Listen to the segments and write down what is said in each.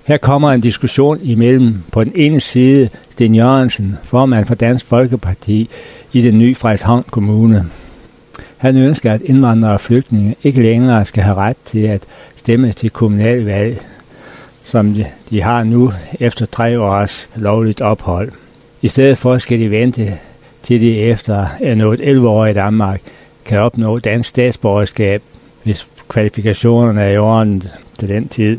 Her kommer en diskussion imellem på den ene side Sten Jørgensen, formand for Dansk Folkeparti i den nye Frederikshavn Kommune. Han ønsker, at indvandrere og flygtninge ikke længere skal have ret til at stemme til kommunalvalg, som de har nu efter 3 års lovligt ophold. I stedet for skal de vente til de efter nået 11 år i Danmark kan opnå dansk statsborgerskab, hvis kvalifikationerne er i orden til den tid.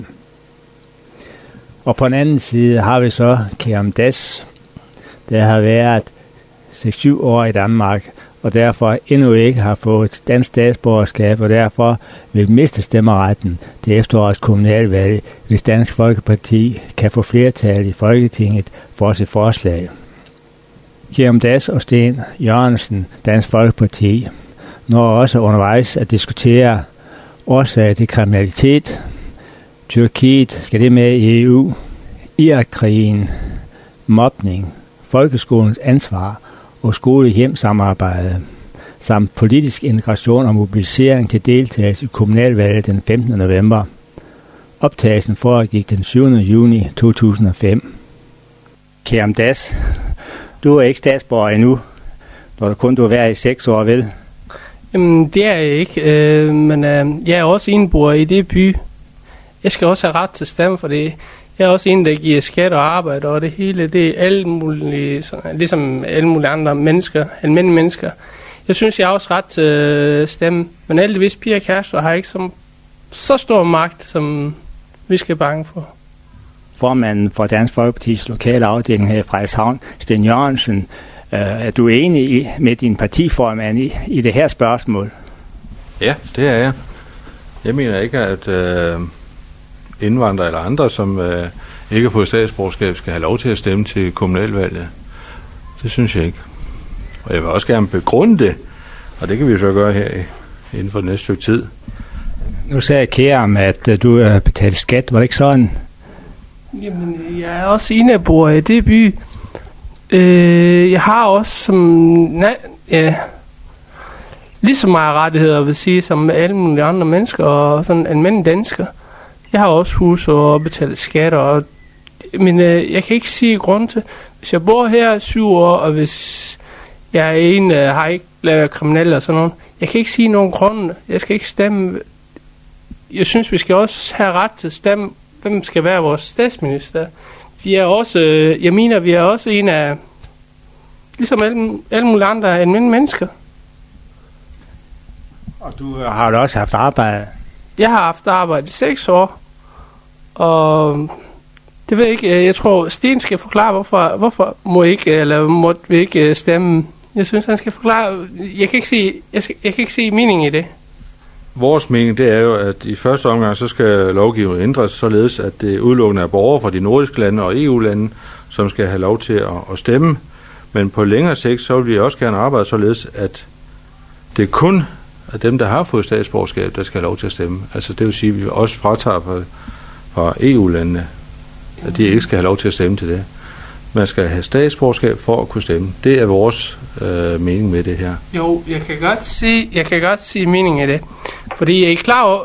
Og på den anden side har vi så Keram Das, der har været 6-7 år i Danmark, og derfor endnu ikke har fået dansk statsborgerskab, og derfor vil miste stemmeretten til efterårets kommunalvalg, hvis Dansk Folkeparti kan få flertal i Folketinget for sit forslag. Keram Das og Sten Jørgensen, Dansk Folkeparti, når også undervejs at diskutere årsager til kriminalitet. Tyrkiet skal det med i EU, Irak-krigen, mobning, folkeskolens ansvar og skole-hjem-samarbejde, samt politisk integration og mobilisering til deltagelse i kommunalvalget den 15. november. Optagelsen foregik den 7. juni 2005. Keram Das, du er ikke statsborger endnu, når du har været i 6 år, vel? Jamen, det er jeg ikke, men jeg er også indbor i det by. Jeg skal også have ret til stemme for det. Jeg er også en, der giver skat og arbejde, og det hele, det er alle mulige, ligesom alle mulige andre mennesker, almindelige mennesker. Jeg synes, jeg har også ret til stemme, men heldigvis Pia Kjærsgaard har ikke så stor magt, som vi skal bange for. Formanden for Dansk Folkepartis lokale afdeling her i Frederikshavn, Sten Jørgensen, er du enig med din partiformand i det her spørgsmål? Ja, det er jeg. Jeg mener ikke, at indvandrere eller andre, som ikke har fået statsborgerskab, skal have lov til at stemme til kommunalvalget. Det synes jeg ikke. Og jeg vil også gerne begrunde det, og det kan vi jo så gøre her inden for det næste stykke tid. Nu sagde Keram, at du har betalt skat. Var det ikke sådan? Jamen, jeg er også indebor i det by. Jeg har også lige så meget rettigheder, vil sige, som alle mulige andre mennesker og sådan almindelige danskere. Jeg har også hus og betalt skatter, men jeg kan ikke sige grund til, hvis jeg bor her 7 år, og hvis jeg har ikke lavet kriminelle og sådan noget, jeg kan ikke sige nogen grund. Jeg skal ikke stemme. Jeg synes, vi skal også have ret til at stemme, hvem skal være vores statsminister. Vi er også, jeg mener, vi er også en af, ligesom alle mulige andre almindelige mennesker. Og du har jo også haft arbejde. Jeg har haft arbejde i 6 år, og det ved jeg ikke. Jeg tror, Sten skal forklare, hvorfor måtte vi ikke stemme. Jeg synes, han skal forklare. Jeg kan ikke se mening i det. Vores mening, det er jo, at i første omgang, så skal lovgivningen ændres, således at det udelukkende er borgere fra de nordiske lande og EU-lande, som skal have lov til at stemme. Men på længere sigt, så vil vi også gerne arbejde således, at det kun er dem, der har fået statsborgerskab, der skal have lov til at stemme. Altså det vil sige, at vi også fratager fra EU-landene, at de ikke skal have lov til at stemme til det. Man skal have statsborgerskab for at kunne stemme. Det er vores mening med det her. Jo, jeg kan godt sige mening i det. Fordi jeg er klar over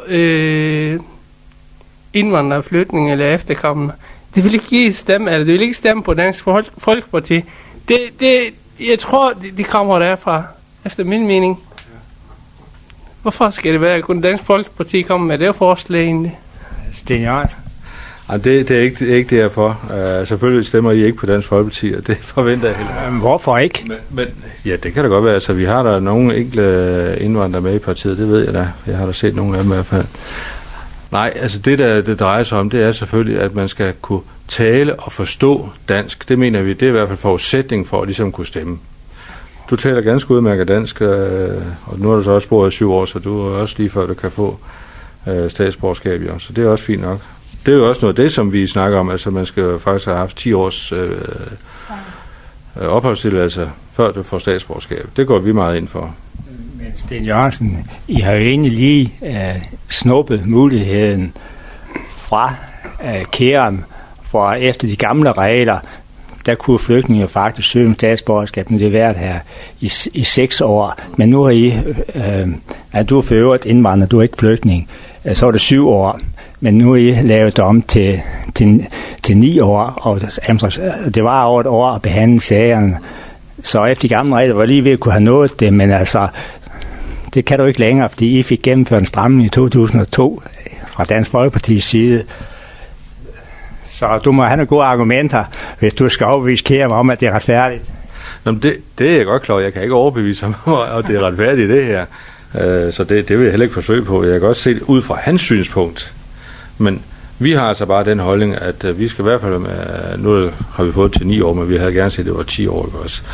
indvandrere, flygtninge eller efterkommende. Det vil ikke give stemme, eller det vil ikke stemme på Dansk Folkeparti. Jeg tror, de kommer derfra, efter min mening. Hvorfor skal det være, at kun Dansk Folkeparti kommer med det forslag egentlig? Sten Jørgensen. Det er ikke derfor. Selvfølgelig stemmer I ikke på Dansk Folkeparti, og det forventer jeg heller. Hvorfor ikke? Men ja, det kan da godt være. Altså, vi har der nogle enkelte indvandrere med i partiet, det ved jeg da. Jeg har da set nogle af dem i hvert fald. Nej, altså det drejer sig om, det er selvfølgelig, at man skal kunne tale og forstå dansk. Det mener vi, det er i hvert fald forudsætning for at ligesom kunne stemme. Du taler ganske udmærket dansk, og nu har du så også boet i 7 år, så du er også lige før, du kan få statsborgerskab, jo. Så det er også fint nok. Det er jo også noget af det, som vi snakker om. Altså, man skal jo faktisk have haft 10 års opholdstilladelse, før du får statsborgerskab. Det går vi meget ind for. Men Sten Jørgensen, I har jo egentlig lige snuppet muligheden fra Keram, for efter de gamle regler, der kunne flygtninge faktisk søge om statsborgerskab, når det har været her i 6 år. Men nu har I, at du er for øvrigt indvandrer, du er ikke flygtning. så var det 7 år. Men nu er I lavet om til 9 år, og det var over et år at behandle sagerne. Så efter de gamle regler var lige ved at kunne have nået det, men altså, det kan du ikke længere, fordi I fik gennemført en stramning i 2002 fra Dansk Folkepartis side. Så du må have nogle gode argumenter, hvis du skal overbevise Kjær om, at det er retfærdigt. Nå, det er jeg godt klar. Jeg kan ikke overbevise ham, og det er retfærdigt det her. Så det vil jeg heller ikke forsøge på. Jeg kan også se det ud fra hans synspunkt. Men vi har altså bare den holdning, at vi skal i hvert fald, nu har vi fået til 9 år, men vi havde gerne set, at det var 10 år også,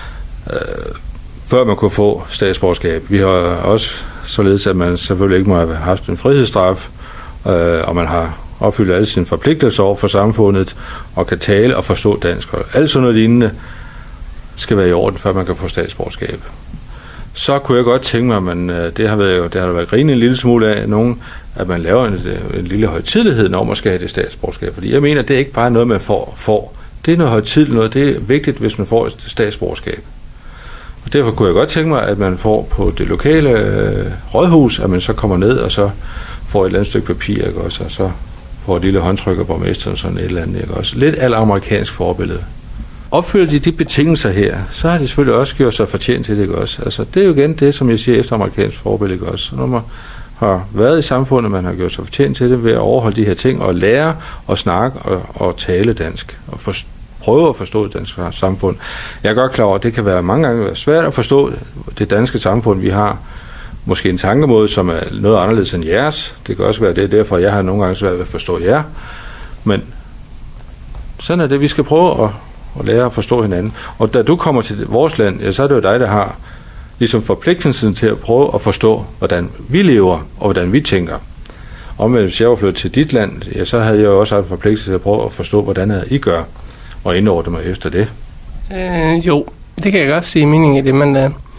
før man kunne få statsborgerskab. Vi har også således, at man selvfølgelig ikke må have haft en frihedsstraf, og man har opfyldt alle sine forpligtelser over for samfundet, og kan tale og forstå dansk. Og alt sådan noget lignende skal være i orden, før man kan få statsborgerskab. Så kunne jeg godt tænke mig, at man, det har været grinet en lille smule af nogen, at man laver en lille højtidelighed, når man skal have det statsborgerskab. Fordi jeg mener, det er ikke bare noget, man får. Det er noget højtideligt noget. Det er vigtigt, hvis man får et statsborgerskab. Og derfor kunne jeg godt tænke mig, at man får på det lokale rådhus, at man så kommer ned, og så får et eller andet stykke papir, ikke også? Og så får et lille håndtryk af borgmesteren, sådan et eller andet, ikke også? Lidt amerikansk forbillede. Opfylder de betingelser her, så har de selvfølgelig også gjort sig fortjent til det, ikke også? Altså, det er jo igen det, som jeg siger, efter amerikansk forbillede, ikke også? Når man har været i samfundet, man har gjort sig fortjent til det ved at overholde de her ting, og lære at snakke og tale dansk, og prøve at forstå det danske samfund. Jeg er godt klar over, at det kan være mange gange svært at forstå det danske samfund, vi har. Måske en tankemåde, som er noget anderledes end jeres. Det kan også være det, derfor jeg har nogle gange svært ved at forstå jer. Men sådan er det, vi skal prøve at lære at forstå hinanden. Og da du kommer til vores land, ja, så er det jo dig, der har ligesom forpligtelsen til at prøve at forstå, hvordan vi lever, og hvordan vi tænker. Omvendt, hvis jeg var flyttet til dit land, ja, så havde jeg jo også haft forpligtelse til at prøve at forstå, hvordan I gør, og indordne mig efter det. Jo, det kan jeg godt se mening i det, men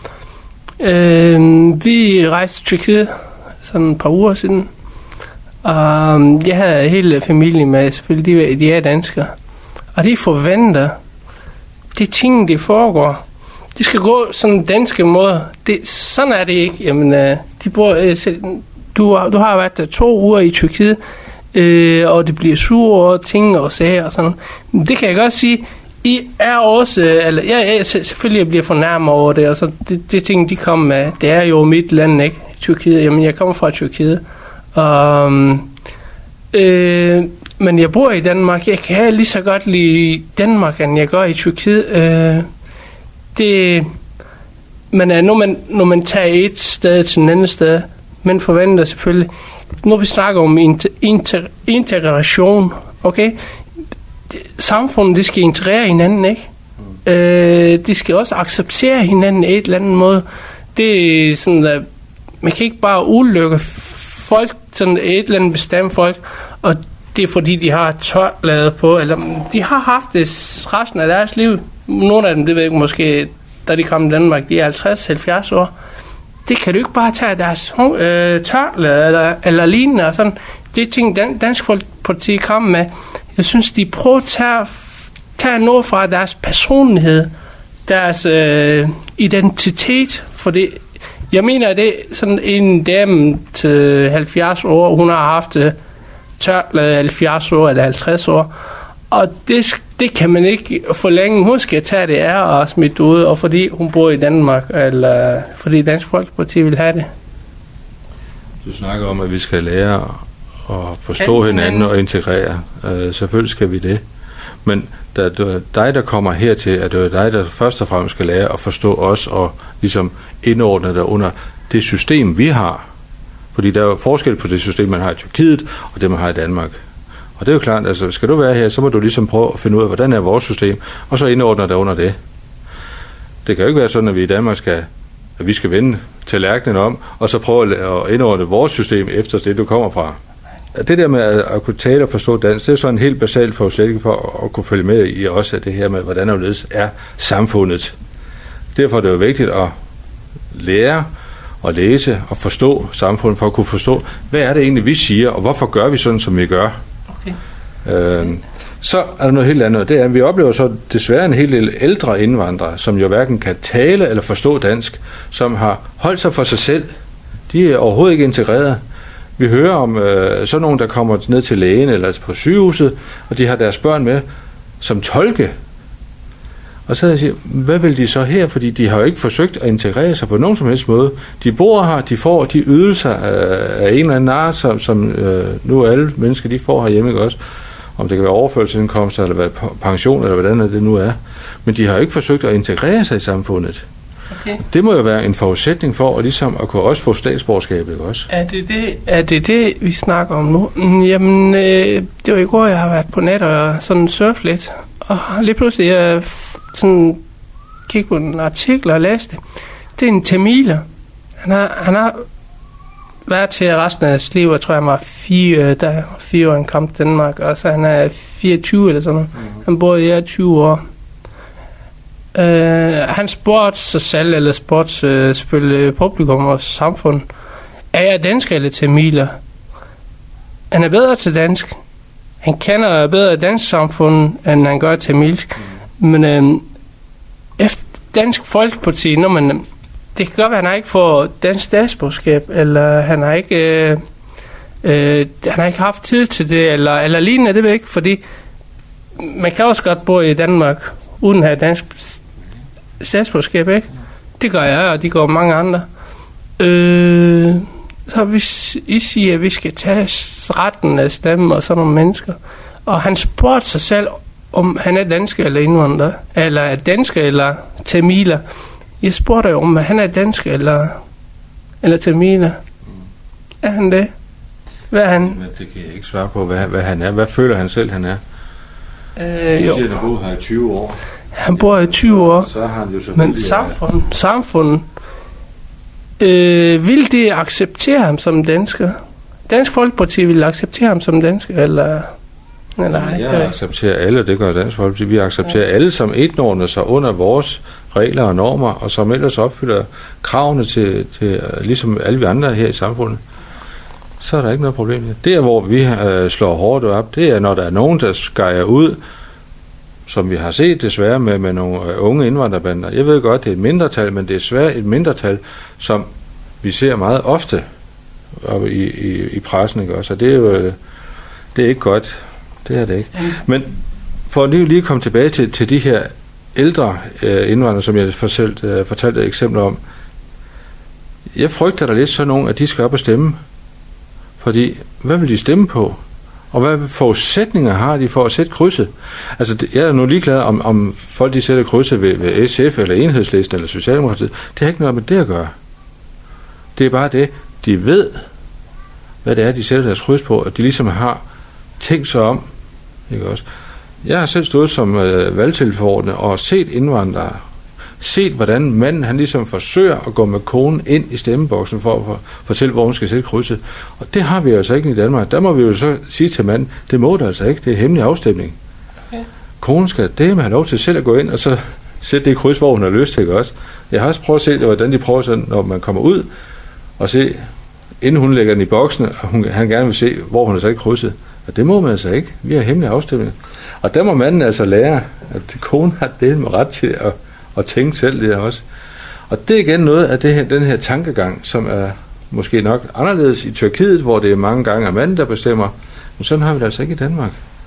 vi rejste til Tyrkiet sådan et par uger siden, og jeg havde hele familien med, selvfølgelig, de er danskere, og de forventer, de ting, de foregår, de skal gå sådan en danske måde. Sådan er det ikke. Jamen, de bor, du har været der 2 uger i Tyrkiet, og det bliver sure ting og sager og sådan noget. Det kan jeg godt sige. I er også, eller jeg selvfølgelig bliver fornærmet over det, og så det ting, de kommer med, det er jo mit land, ikke? Tyrkiet. Jamen, jeg kommer fra Tyrkiet. Men jeg bor i Danmark. Jeg kan lige så godt lide Danmark, end jeg gør i Tyrkiet. Men når man tager et sted til en anden sted, man forventer selvfølgelig, når vi snakker om integration, okay, samfundet, det skal integrere hinanden, ikke? De skal også acceptere hinanden i et eller andet måde. Det er sådan, at man kan ikke bare udelukke folk, sådan et eller andet bestemt folk, og det er fordi, de har tørklæde på, eller de har haft det resten af deres liv. Nogle af dem, det ved jeg måske, da de kom til Danmark, de er 50-70 år. Det kan du ikke bare tage deres tørklæde eller lignende, og sådan. Det er ting, Dansk Folkeparti kommer med. Jeg synes, de prøver at tage noget fra deres personlighed, deres identitet, for det. Jeg mener, at det er sådan en dame til 70 år, hun har haft tørklæde 70 år eller 50 år, og det kan man ikke forlænge. Hun skal tage det af og smidt ud, og fordi hun bor i Danmark, eller fordi Dansk Folkeparti vil have det. Du snakker om, at vi skal lære at forstå hinanden og integrere. Selvfølgelig skal vi det. Men da det er dig, der kommer hertil, at det er dig, der først og fremmest skal lære at forstå os og ligesom indordne dig under det system, vi har. Fordi der er jo forskel på det system, man har i Tyrkiet, og det, man har i Danmark. Og det er jo klart, altså skal du være her, så må du ligesom prøve at finde ud af, hvordan er vores system, og så indordne dig under det. Det kan jo ikke være sådan, at vi i Danmark at vi skal vende tallerkenen om, og så prøve at indordne vores system efter det, du kommer fra. Det der med at kunne tale og forstå dansk, det er sådan en helt basal forudsætning for at kunne følge med i også det her med, hvordan er samfundet. Derfor er det jo vigtigt at lære og læse og forstå samfundet, for at kunne forstå, hvad er det egentlig, vi siger, og hvorfor gør vi sådan, som vi gør. Okay. Så er der noget helt andet, og det er, at vi oplever så desværre en hel del ældre indvandrere, som jo hverken kan tale eller forstå dansk, som har holdt sig for sig selv. De er overhovedet ikke integreret. Vi hører om sådan nogen, der kommer ned til lægen eller på sygehuset, og de har deres børn med som tolke. Og så siger hvad vil de så her? Fordi de har jo ikke forsøgt at integrere sig på nogen som helst måde. De bor her, de får de ydelser af en eller anden art, som nu alle mennesker de får herhjemme, ikke også? Om det kan være overførselsindkomster, eller pension, eller hvordan det nu er. Men de har jo ikke forsøgt at integrere sig i samfundet. Okay. Det må jo være en forudsætning for at, ligesom, at kunne også få statsborgerskab, ikke også? Er det, vi snakker om nu? Jamen, det var i går, jeg har været på net og sådan surfe lidt. Og lige pludselig, jeg sådan kiggede på en artikel og læste det. Det er en tamiler. Han har været til resten af hans liv, jeg tror, han var 4 år, han kom til Danmark, og så han er 24 eller sådan noget. Han boede i 20 år. Han spurgte sig selv, eller spurgte selvfølgelig publikum og samfund, er jeg dansk eller tamiler? Han er bedre til dansk. Han kender bedre dansk samfund, end han gør tamilsk. Men efter Dansk Folkeparti, når man, det kan godt være, at han ikke får dansk statsborgerskab, eller han har ikke haft tid til det, eller lignende, det ved jeg ikke, fordi man kan også godt bo i Danmark, uden at have dansk statsborgerskab, ikke? Det gør jeg, og det gør mange andre. Så hvis I siger, at vi skal tage retten af stemme og sådan nogle mennesker, og han spurgte sig selv, om han er dansk eller indvandrer, eller er dansk eller tamiler. Jeg spurgte jo, om han er dansk eller tamiler. Er han det? Hvad er han? Men det kan jeg ikke svare på, hvad han er. Hvad føler han selv, han er? Du siger, at han bor her i 20 år. Han bor i 20 år. Så har han jo selvfølgelig... Men samfundet vil de acceptere ham som dansker? Dansk Folkeparti vil acceptere ham som dansker, eller jeg accepterer alle, det gør Dansk Folkeparti. Vi accepterer alle, som etnordner sig under vores regler og normer, og som ellers opfylder kravene til ligesom alle vi andre her i samfundet. Så er der ikke noget problem. Der, hvor vi slår hårdt op, det er, når der er nogen, der skærer ud, som vi har set desværre med nogle unge indvandrerbander. Jeg ved godt, det er et mindretal, men det er desværre et mindretal, som vi ser meget ofte oppe i pressen, ikke også? Og det er jo det er ikke godt. Det er det ikke. Men for lige at komme tilbage til de her ældre indvandrere, som jeg fortalte et eksempel om. Jeg frygter da lidt sådan nogen, at de skal op og stemme. Fordi, hvad vil de stemme på? Og hvad forudsætninger har de for at sætte krydset? Altså, jeg er nu ligeglad om folk de sætter krydset ved SF eller Enhedslisten eller Socialdemokratiet. Det har ikke noget med det at gøre. Det er bare det, de ved, hvad det er, de sætter deres kryds på, at de ligesom har tænkt sig om. Ikke også? Jeg har selv stået som valgtilforordnet og set indvandrere, set hvordan manden han ligesom forsøger at gå med konen ind i stemmeboksen for at fortælle, hvor hun skal sætte krydset. Og det har vi altså ikke i Danmark. Der må vi jo så sige til manden, det må der altså ikke, det er hemmelig afstemning. Okay. Konen skal det med have lov til selv at gå ind og så sætte det kryds, hvor hun har lyst til, ikke også? Jeg har også prøvet at se, hvordan de prøver sådan, når man kommer ud og se, inden hun lægger den i boksen, og han gerne vil se, hvor hun har sat krydset. Og det må man altså ikke. Vi har hemmelig afstemning. Og der må manden altså lære, at konen har det med ret til at tænke selv det også. Og det er igen noget af den her tankegang, som er måske nok anderledes i Tyrkiet, hvor det er mange gange manden, der bestemmer. Men sådan har vi det altså ikke i Danmark.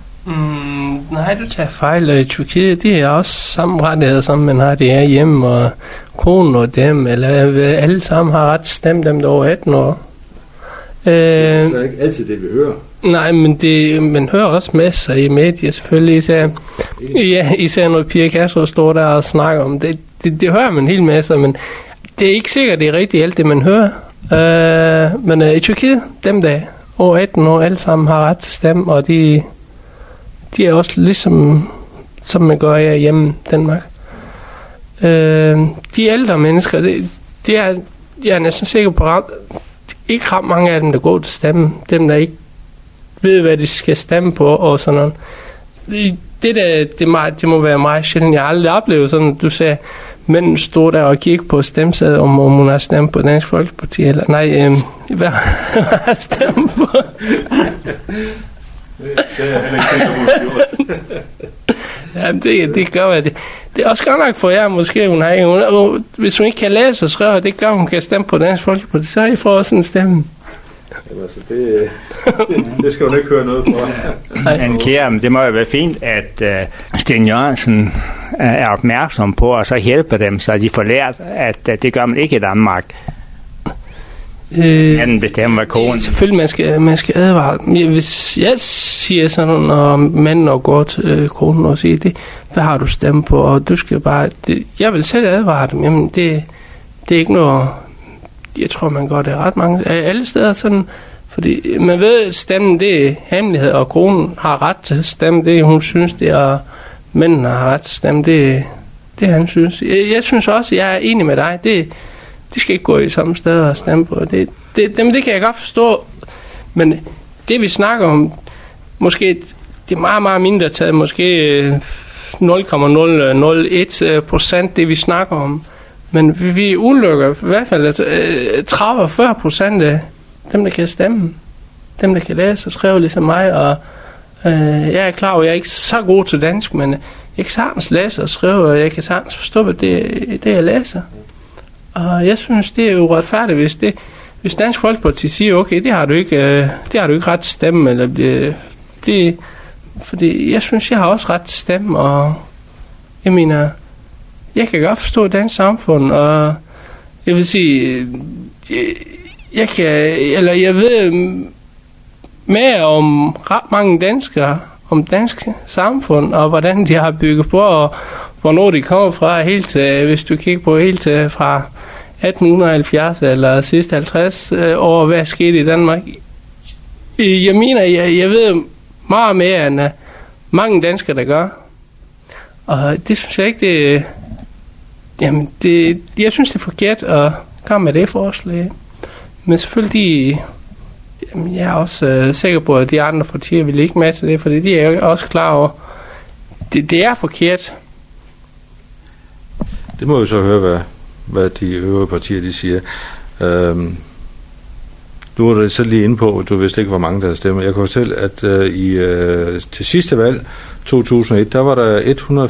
Nej, du tager fejl. I Tyrkiet, det er også samme rettigheder, som man har det her hjemme, og konen og dem, eller alle sammen har ret til stemme, dem der over 18 år. Det er slet ikke altid det, vi hører. Nej, men man hører også masser i medier, selvfølgelig. Især når Pia Kjærsgaard står der og snakker om det. Det hører man en hel masse, men det er ikke sikkert, det er rigtigt alt det, man hører. Men i Tyrkiet, dem der over 18 år, alle sammen har ret til stemme, og de er også ligesom, som man gør hjemme i Danmark. De ældre mennesker, jeg er næsten sikker på, ikke ret mange af dem, der går til stemme. Dem, der ikke ved, hvad de skal stemme på, og sådan noget. Det må være meget sjældent. Jeg har aldrig oplevet sådan, du sagde, mænd stod der og gik på stemmesedlen, om hun har stemt på Dansk Folkeparti, eller nej, hvad har stemt på? Det er jeg heller ikke sikker på, Jamen, det gør jeg. Det er også godt nok for jer, måske hun har ikke. Hvis hun ikke kan læse og skrive, det gør hun kan stemme på Dansk Folkeparti, så I får også en stemme. Jamen, altså, det skal jo ikke høre noget for. Men Kjær, det må jo være fint, at Sten Jørgensen er opmærksom på, og så hjælper dem, så de får lært, at det gør man ikke i Danmark. Den bestemmer konen. Selvfølgelig, man skal advare. Hvis jeg siger sådan noget, når manden og går til konen og siger det, hvad har du stemt på, og du skal bare... jeg vil selv advare dem. Jamen, det er ikke noget... Jeg tror, man gør det ret mange... Alle steder sådan... Fordi man ved, at stemmen, det er hemmelighed, og konen har ret til at stemme. Det hun synes, det er... Manden har ret til at stemme. Det han synes. Jeg synes også, jeg er enig med dig. De skal ikke gå i samme steder og stemme på. Det kan jeg godt forstå. Men det vi snakker om, måske det er meget, meget mindre taget, måske 0,001% det vi snakker om. Men vi udelukker i hvert fald 30-40% af dem, der kan stemme. Dem, der kan læse og skrive ligesom mig. Og jeg er klar over, at jeg er ikke så god til dansk, men jeg kan sagtens læse og skrive, og jeg kan sagtens forstå, at det jeg læser. Og jeg synes, det er uretfærdigt, hvis Dansk Folkeparti siger, okay, det har du ikke ret til stemme, eller fordi jeg synes, jeg har også ret til stemme, og jeg mener, jeg kan godt forstå dansk samfund, og jeg vil sige, jeg ved mere om ret mange danskere, om dansk samfund, og hvordan de har bygget på, og hvornår de kommer fra, helt til, hvis du kigger på helt til fra 1870 eller sidste 50 år, hvad er sket i Danmark. Jeg mener, jeg ved meget mere end mange danskere, der gør. Og det synes jeg ikke, jeg synes, det er forkert at komme med det forslag. Men selvfølgelig, jeg er også sikker på, at de andre partier vil ikke med til det, fordi de er jo også klar over, det er forkert. Det må vi så høre, hvad de øvrige partier de siger. Nu er du så lige inde på, at du vidste ikke, hvor mange der stemmer. Jeg kan fortælle, at til sidste valg, 2001, der var der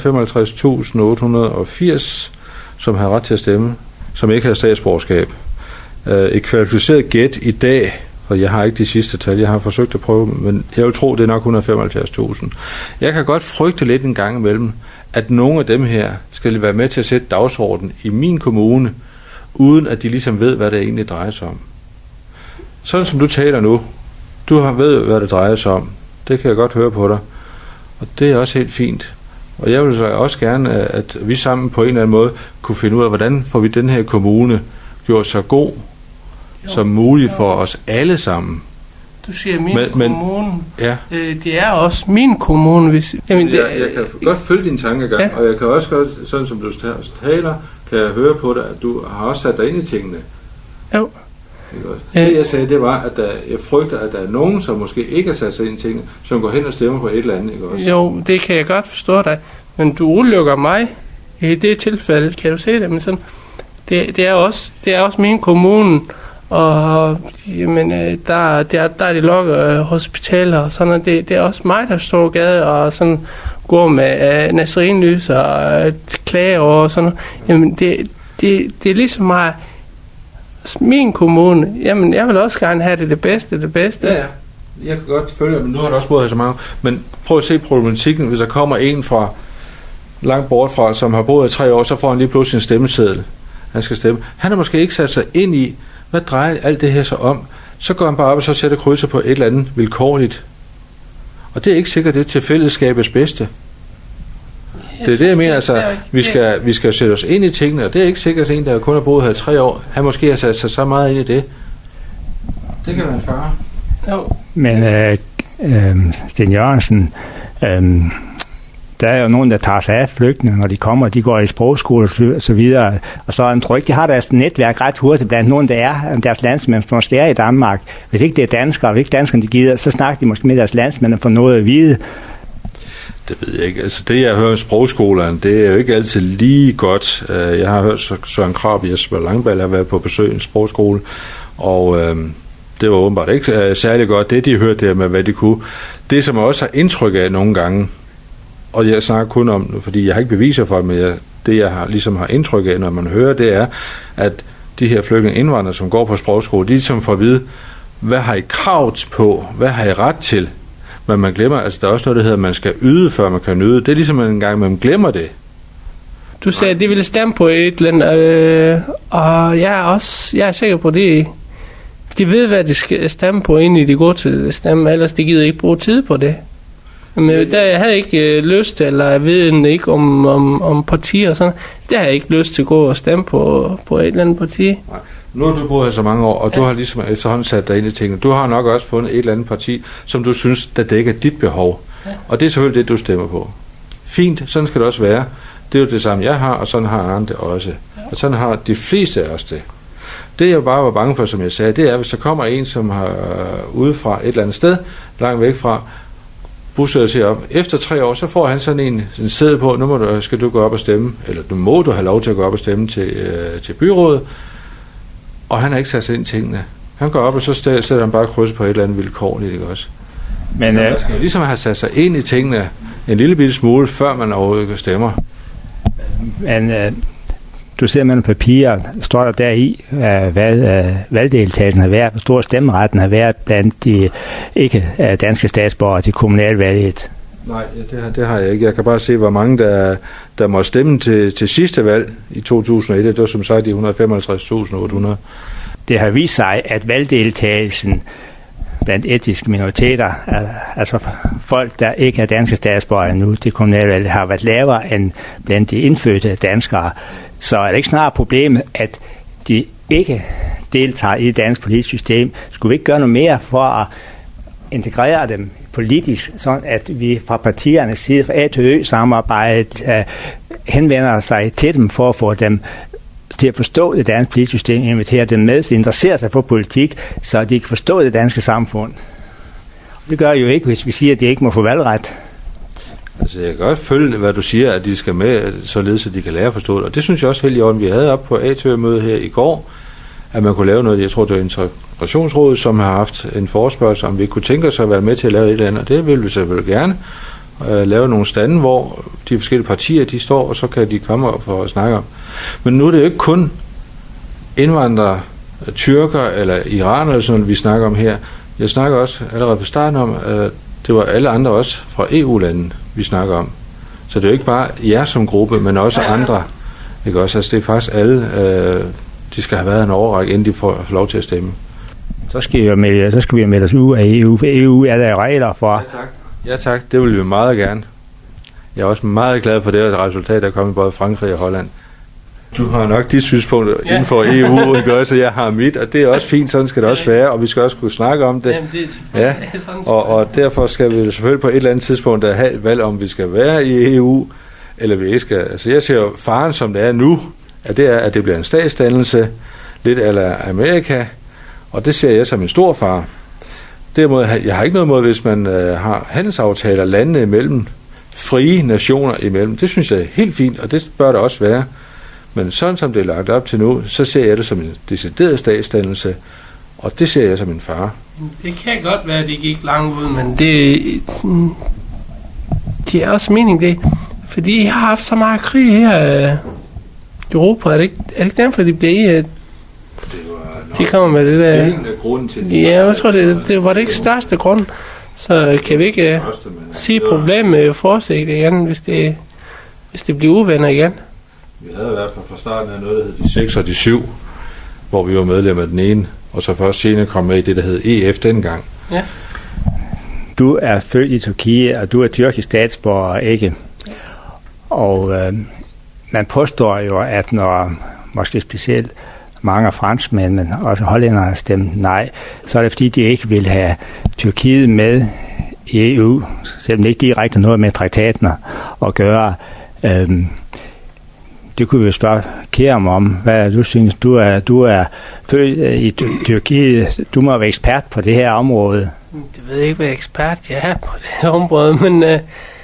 155.880, som havde ret til at stemme, som ikke havde statsborgerskab. Et kvalificeret gæt i dag, og jeg har ikke de sidste tal, jeg har forsøgt at prøve, men jeg vil tro, det er nok 175.000. Jeg kan godt frygte lidt en gang imellem, at nogle af dem her skal være med til at sætte dagsordenen i min kommune, uden at de ligesom ved, hvad det egentlig drejer sig om. Sådan som du taler nu, du ved, hvad det drejer sig om. Det kan jeg godt høre på dig. Og det er også helt fint. Og jeg vil så også gerne, at vi sammen på en eller anden måde kunne finde ud af, hvordan får vi den her kommune gjort så god som muligt for os alle sammen. Du siger kommune. Ja. Det er også min kommune. Jeg kan godt følge din tankegang, ja. Og jeg kan også godt, sådan som du taler, kan jeg høre på dig, at du har også sat dig ind i tingene. Jo. Det jeg sagde, det var, at jeg frygter, at der er nogen, som måske ikke har sat sig ind i tingene, som går hen og stemmer på et eller andet, ikke også? Jo, det kan jeg godt forstå dig. Men du udelukker mig i det tilfælde, kan du se det? Men sådan, det er også min kommune. Og jamen, der er de lukker hospitaler og sådan noget. Det er også mig, der står gade og sådan går med naserinlys og klager og sådan noget. Jamen, det er ligesom mig, min kommune. Jamen, jeg vil også gerne have det bedste. Ja, jeg kan godt følge, men nu har du også boet her så mange. Men prøv at se problematikken, hvis der kommer en fra langt bort fra, som har boet i 3 år, så får han lige pludselig en stemmeseddel. Han skal stemme. Han har måske ikke sat sig ind i, hvad drejer alt det her så om? Så går han bare op og så sætter krydser på et eller andet vilkårligt. Og det er ikke sikkert, det er til fællesskabets bedste. Det er det, jeg mener, altså, vi skal sætte os ind i tingene, og det er ikke sikkert, at en, der kun har boet her i 3 år, han måske har sat sig så meget ind i det. Det kan være en fare. Jo. Men Sten Jørgensen, der er jo nogen, der tager sig af flygtninge, når de kommer, de går i sprogskole og så videre, og så en tryk, de har deres netværk ret hurtigt blandt nogen, der er deres landsmænd, som måske er i Danmark. Hvis ikke det er danskere, hvis ikke danskerne de gider, så snakker de måske med deres landsmænd og får noget at vide. Det ved jeg ikke. Altså det, jeg hører om sprogskolerne, det er jo ikke altid lige godt. Jeg har hørt Søren Krab og Jesper Langballe har været på besøg i en sprogskole, og det var åbenbart ikke særlig godt, det de hørte der med, hvad de kunne. Det, som jeg også har indtryk af nogle gange, og jeg snakker kun om, fordi jeg har ikke beviser for det, men det, jeg har indtryk af, når man hører, det er, at de her flygtninge indvandrere, som går på sprogskole, de ligesom får at vide, hvad har I krav på, hvad har I ret til? Men man glemmer, altså der er også noget, der hedder, at man skal yde, før man kan nyde. Det er ligesom en gang, man glemmer det. Du sagde, at de ville stemme på et eller andet, og jeg er sikker på det. De ved, hvad de skal stemme på, inden de går til at stemme, ellers de gider ikke bruge tid på det. Men der jeg havde ikke lyst, eller jeg ved ikke om partier og sådan, der har jeg ikke lyst til at gå og stemme på et eller andet parti. Nej. Nu har du boet her så mange år, og du har ligesom efterhånden sat dig ind i tingene. Du har nok også fundet et eller andet parti, som du synes, der dækker dit behov. Ja. Og det er selvfølgelig det, du stemmer på. Fint, sådan skal det også være. Det er jo det samme, jeg har, og sådan har andre også. Ja. Og sådan har de fleste af os det. Det jeg bare var bange for, som jeg sagde, det er, hvis der kommer en, som har udefra et eller andet sted, langt væk fra, bosætter sig op. Efter 3 år, så får han sådan en sæde på, nu skal du gå op og stemme, eller nu må du have lov til at gå op og stemme til byrådet, og han har ikke sat sig ind i tingene. Han går op, og så sætter han bare kryds på et eller andet vilkårligt, ikke også? Men så man skal ligesom have sat sig ind i tingene en lille bitte smule, før man overhovedet stemmer. Men du ser med nogle papirer, står der deri, hvad valgdeltagelsen har været, hvor stor stemmeretten har været blandt de ikke danske statsborgere til kommunalvalget. Nej, det har jeg ikke. Jeg kan bare se, hvor mange der må stemme til sidste valg i 2001. Det var som sagt de 155.800. Det har vist sig, at valgdeltagelsen blandt etniske minoriteter, altså folk, der ikke er danske statsborgere nu til kommunalvalget, har været lavere end blandt de indfødte danskere. Så er det ikke snart problemet, at de ikke deltager i det danske politiske system? Skulle vi ikke gøre noget mere for at integrere dem politisk, sådan at vi fra partiernes side, fra A til Ø-samarbejdet, henvender sig til dem for at få dem til at forstå det danske politiske system, invitere dem med, så interesserer sig for politik, så de kan forstå det danske samfund. Det gør jo ikke, hvis vi siger, at de ikke må få valgret. Altså, jeg kan godt følge, hvad du siger, at de skal med, således at de kan lære at forstå det. Og det synes jeg også helt i orden. Vi havde op på A-møde her i går, at man kunne lave noget, jeg tror, det var Integrationsrådet, som har haft en forespørgsel, om vi kunne tænke os at være med til at lave et eller andet. Og det vil vi selvfølgelig gerne. Lave nogle stande, hvor de forskellige partier, de står, og så kan de komme op for at snakke om. Men nu er det jo ikke kun indvandrere, tyrker eller iranere, eller sådan, vi snakker om her. Jeg snakker også allerede på starten om, at det var alle andre også fra EU-landene, vi snakker om. Så det er jo ikke bare jer som gruppe, men også andre. Ikke også? Altså, det er faktisk alle, de skal have været en overrække, inden de får lov til at stemme. Så skal vi melde os ud af EU, for EU er der regler for. Ja, tak. Ja tak, det vil vi meget gerne. Jeg er også meget glad for det resultat, der er kommet i både Frankrig og Holland. Du har nok dit synspunkt inden for EU, ikke også, og jeg har mit, og det er også fint, sådan skal det også være, og vi skal også kunne snakke om det. Jamen, det er selvfølgelig sådan. Og derfor skal vi selvfølgelig på et eller andet tidspunkt have et valg, om vi skal være i EU, eller vi ikke skal. Altså jeg ser jo faren, som det er nu, at det bliver en statsdannelse, lidt a Amerika, og det ser jeg som en stor fare. Derimod, jeg har ikke noget mod, hvis man har handelsaftaler landene imellem, frie nationer imellem. Det synes jeg er helt fint, og det bør det også være. Men sådan som det er lagt op til nu, så ser jeg det som en decideret statsdannelse, og det ser jeg som en fare. Det kan godt være, at det gik langt ud, men det er også mening det. Fordi jeg har haft så meget krig her i Europa. Er det ikke derfor, de bliver de kommer med det der. Det er en af grunden til det. Ja, jeg tror, det var det ikke største grund. Så kan vi ikke sige problemet med forsigt igen, hvis det bliver uvenner igen. Vi havde i hvert fald fra starten af noget, der hed de 6 og de 7, hvor vi var medlem af den ene, og så først senere kom med i det, der hed EF dengang. Ja. Du er født i Tyrkiet, og du er tyrkisk statsborger, ikke? Og man påstår jo, at når måske specielt mange franskmænd, men også hollændere har stemt nej, så er det fordi, de ikke vil have Tyrkiet med i EU, selvom ikke direkte noget med traktaten at gøre. Det kunne vi jo spørge Kjærum om, hvad du synes. Du er født i Tyrkiet, du må være ekspert på det her område. Det ved jeg ikke, hvad ekspert jeg er på det her område, men det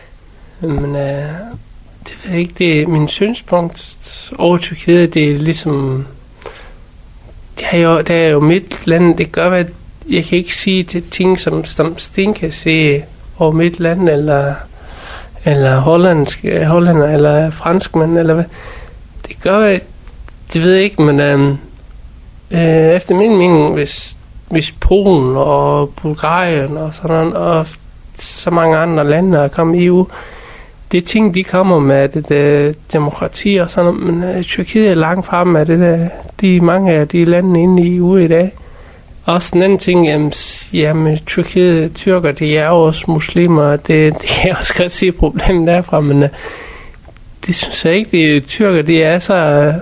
ved jeg ikke, det er min synspunkt over Tyrkiet, det er ligesom, det er jo mit land, det gør, at jeg kan ikke sige til ting, som Sten kan sige over mit land, eller hollænder, eller franskmænd, eller hvad. Det gør, at det ved jeg ikke, men efter min mening, hvis hvis Polen og Bulgarien og sådan noget, og så mange andre lande er kommet i EU. Det er ting, de kommer med det demokrati og sådan noget, men Tyrkiet er langt fremme af det der. Mange af de lande inde i EU i dag. Også en anden ting, jamen Tyrkiet, tyrker, de er også muslimer, det kan jeg også godt se problemet derfra, men det synes jeg ikke, de tyrker, de er så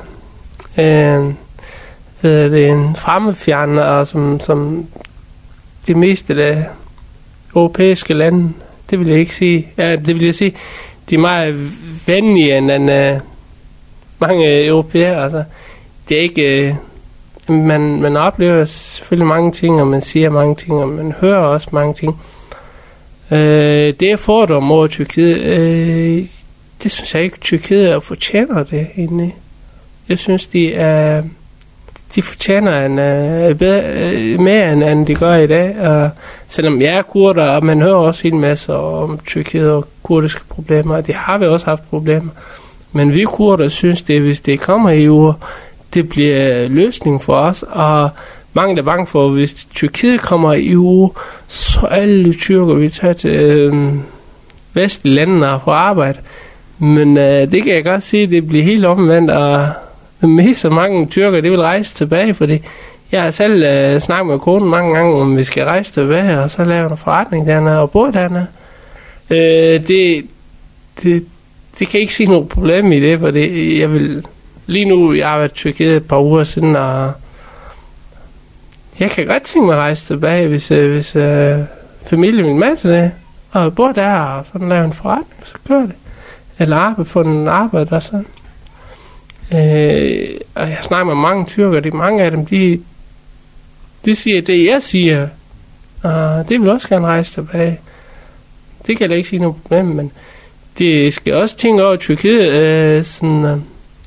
en fremmedfjerne, som de meste af europæiske lande, det vil jeg ikke sige. Ja, det vil jeg sige, de er meget venlige end mange europæere, altså. Det er ikke... Man oplever selvfølgelig mange ting, og man siger mange ting, og man hører også mange ting. Det er fordom over Tyrkiet. Det synes jeg ikke, Tyrkiet fortjener det egentlig. Jeg synes, de fortjener mere end de gør i dag. Og selvom jeg er kurder, og man hører også en masse om Tyrkiet og kurdiske problemer, og det har vi også haft problemer. Men vi kurder synes det, hvis det kommer i EU, det bliver løsning for os, og mange er bange for, at hvis Tyrkiet kommer i EU, så alle tyrker vil tage til vestlige lande og få arbejde. Men det kan jeg godt sige, det bliver helt omvendt, og med så mange tyrker, det vil rejse tilbage, fordi jeg har selv snakket med konen mange gange, om vi skal rejse tilbage, og så lave en forretning dernede og bo dernede. Det kan ikke sige noget problem i det, for jeg vil... Lige nu, jeg har været i Tyrkiet et par uger siden, og jeg kan godt tænke mig at rejse tilbage, hvis familien vil med til det, og bor der, og sådan lave en forretning, så gør det. Eller få en arbejde og sådan. Og jeg snakker med mange tyrker, mange af dem, de siger det, jeg siger, og det vil også gerne rejse tilbage. Det kan jeg ikke sige noget problem, men det skal også tænke over Tyrkiet, sådan...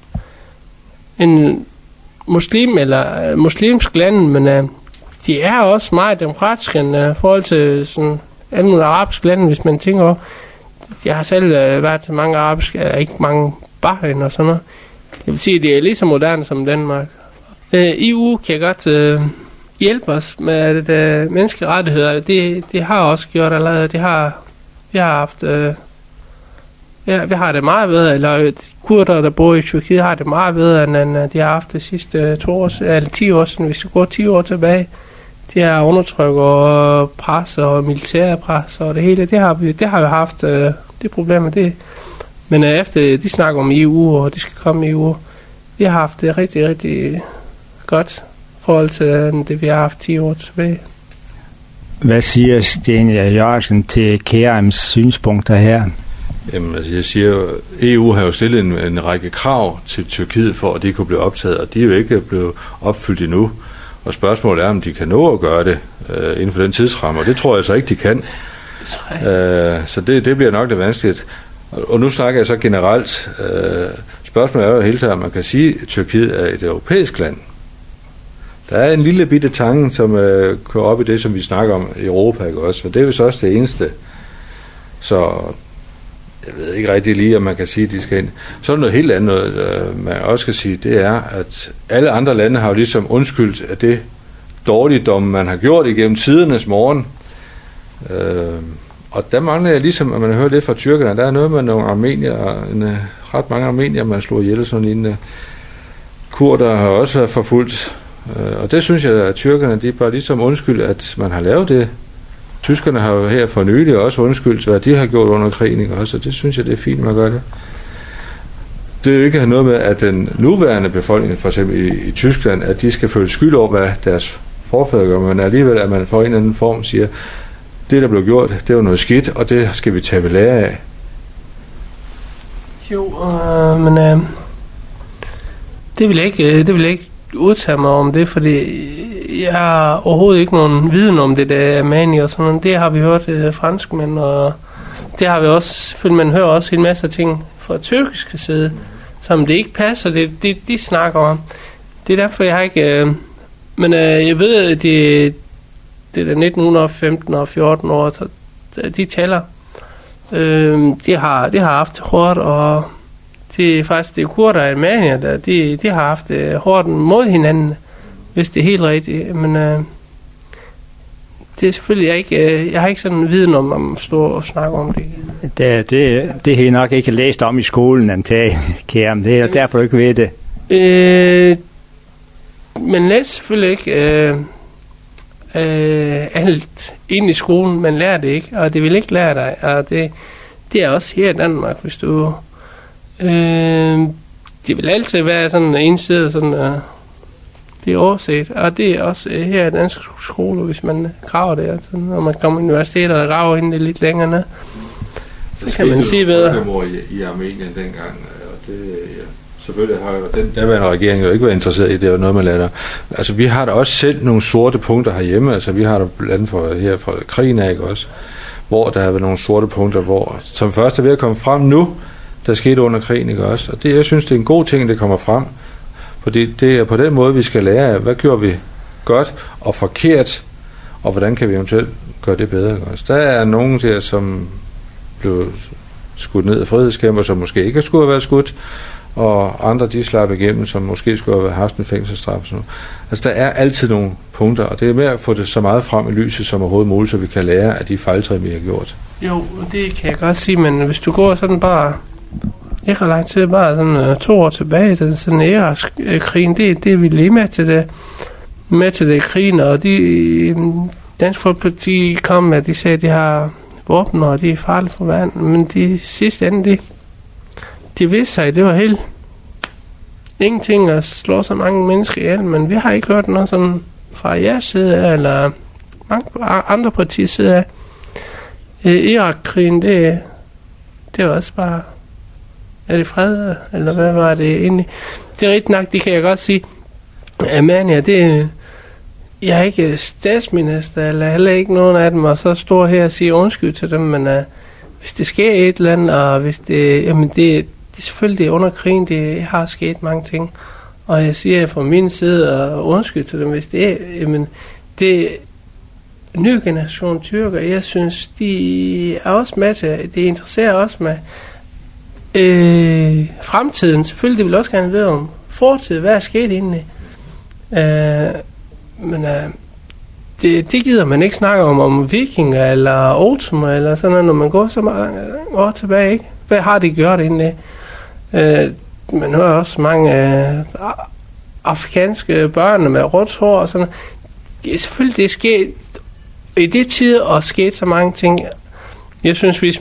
en muslim eller muslimsk land, men de er også meget demokratiske i forhold til sådan alle mulige arabiske lande, hvis man tænker over. Jeg har selv været til mange arabiske, ikke mange Bahrain og sådan noget. Jeg vil sige, at det er lige så moderne som Danmark. EU kan godt hjælpe os med menneskerettigheder. Det har også gjort allerede. Vi har haft... Ja, vi har det meget bedre, eller kurder, der bor i Tyrkiet, har det meget bedre, end de har haft de sidste 2 år, eller 10 år siden, hvis vi går 10 år tilbage. De har undertryk og pres og militærpres og det hele, det har vi haft, det problem med det. Men efter de snakker om EU, og de skal komme i EU, vi har haft det rigtig, rigtig godt i forhold til det, vi har haft 10 år tilbage. Hvad siger Sten Jørgensen til Kerims synspunkter her? Jamen, altså jeg siger, EU har jo stillet en række krav til Tyrkiet for, at de kunne blive optaget, og de er jo ikke blevet opfyldt endnu. Og spørgsmålet er, om de kan nå at gøre det inden for den tidsramme, og det tror jeg så ikke, de kan. Så det bliver nok det vanskeligt. Og nu snakker jeg så generelt. Spørgsmålet er jo hele tiden, at man kan sige, at Tyrkiet er et europæisk land. Der er en lille bitte tange, som kører op i det, som vi snakker om i Europa, ikke også? Og det er jo så også det eneste. Så jeg ved ikke rigtig lige, om man kan sige, at de skal ind. Så er noget helt andet, man også kan sige, det er, at alle andre lande har jo ligesom undskyldt af det dårligdom, man har gjort igennem tidernes morgen. Og der mangler jeg ligesom, at man hører lidt fra tyrkerne, der er noget med nogle armenier, ret mange armenier, man slår ihjel sådan lignende. Kurder har også været forfulgt. Og det synes jeg, at tyrkerne, de er bare ligesom undskyld, at man har lavet det. Tyskerne har jo her for nylig også undskyldt, hvad de har gjort under krigen også, og det synes jeg, det er fint, man gør det. Det er jo ikke noget med, at den nuværende befolkning, for eksempel i Tyskland, at de skal føle skyld over, hvad deres forfædre gør, men alligevel, at man får en eller anden form siger, det, der blev gjort, det var noget skidt, og det skal vi tage ved lære af. Jo, men det vil jeg ikke udtale mig om det, fordi jeg har overhovedet ikke nogen viden om det der mani og sådan noget. Det har vi hørt franskmænd, og det har vi også, selvfølgelig man hører også en masse ting fra tyrkiske side, som det ikke passer, det de snakker om. Det er derfor, jeg har ikke... men jeg ved, at det er 1915 og 14 år, de taler. De har haft hårdt, og det er faktisk det kurder og almanier, de har haft hårdt mod hinanden, hvis det er helt rigtigt. Men det er selvfølgelig ikke, jeg har ikke sådan en viden om at stå og snakke om det. Det har I nok ikke læst om i skolen, antagelig, kære, men det er derfor, du ikke ved det. Man læser selvfølgelig ikke alt ind i skolen, man lærer det ikke, og det vil ikke lære dig, og det er også her i Danmark, hvis du... det vil altid være sådan en side, sådan... det er overset, og det er også her i dansk skole, hvis man graver det, altså, når man kommer i universitetet og graver inden det lidt længere ned. Så kan man sige bedre. I Armenien dengang, og det, ja, selvfølgelig har jo den daværende regering jo ikke været interesseret i, det er jo noget, man lader. Altså, vi har da også selv nogle sorte punkter herhjemme, altså vi har da blandt andet fra krigen af, ikke også, hvor der har været nogle sorte punkter, hvor som først er ved at komme frem nu, der skete under krigen, ikke også, og det, jeg synes, det er en god ting, det kommer frem. Fordi det er på den måde, vi skal lære af, hvad gjorde vi godt og forkert, og hvordan kan vi eventuelt gøre det bedre. Der er nogen der, som blev skudt ned af frihedskæmper, som måske ikke skulle have været skudt, og andre, de slap igennem, som måske skulle have haft en fængselsstraf. Altså, der er altid nogle punkter, og det er med at få det så meget frem i lyset som overhovedet muligt, så vi kan lære af de fejltrin, vi har gjort. Jo, det kan jeg godt sige, men hvis du går sådan bare... Ikke ret lang tid, bare sådan 2 år tilbage, den sådan Irak-krigen, det er vi lige med til det krigen, og Dansk Folkeparti kom med, de sagde, at de har våben, og de er farlige for verden, men de sidste ende, de vidste sig, det var helt ingenting at slå så mange mennesker ihjel, men vi har ikke hørt noget sådan fra jeres side af, eller mange andre partiers side af. Irak-krigen, det var også bare... Er det fred, eller hvad var det egentlig? Det er rigtig nok, det kan jeg godt sige. Armenia, jeg er ikke statsminister, eller heller ikke nogen af dem, og så står her og siger undskyld til dem, men hvis det sker et eller andet, og hvis det, jamen det selvfølgelig under krigen, det har sket mange ting, og jeg siger fra min side, og undskyld til dem, hvis det er, jamen det nye generation tyrker, jeg synes, de er også med til, det interesserer også med, fremtiden, selvfølgelig, det vil også gerne vide om fortid, hvad er sket egentlig. Men det gider man ikke snakke om vikinger eller otomer eller sådan noget, når man går så mange år tilbage, ikke? Hvad har de gjort egentlig? Man hører også mange afrikanske børn med rødt hår og sådan noget. Selvfølgelig, det er sket i det tid, og sket så mange ting. Jeg synes, hvis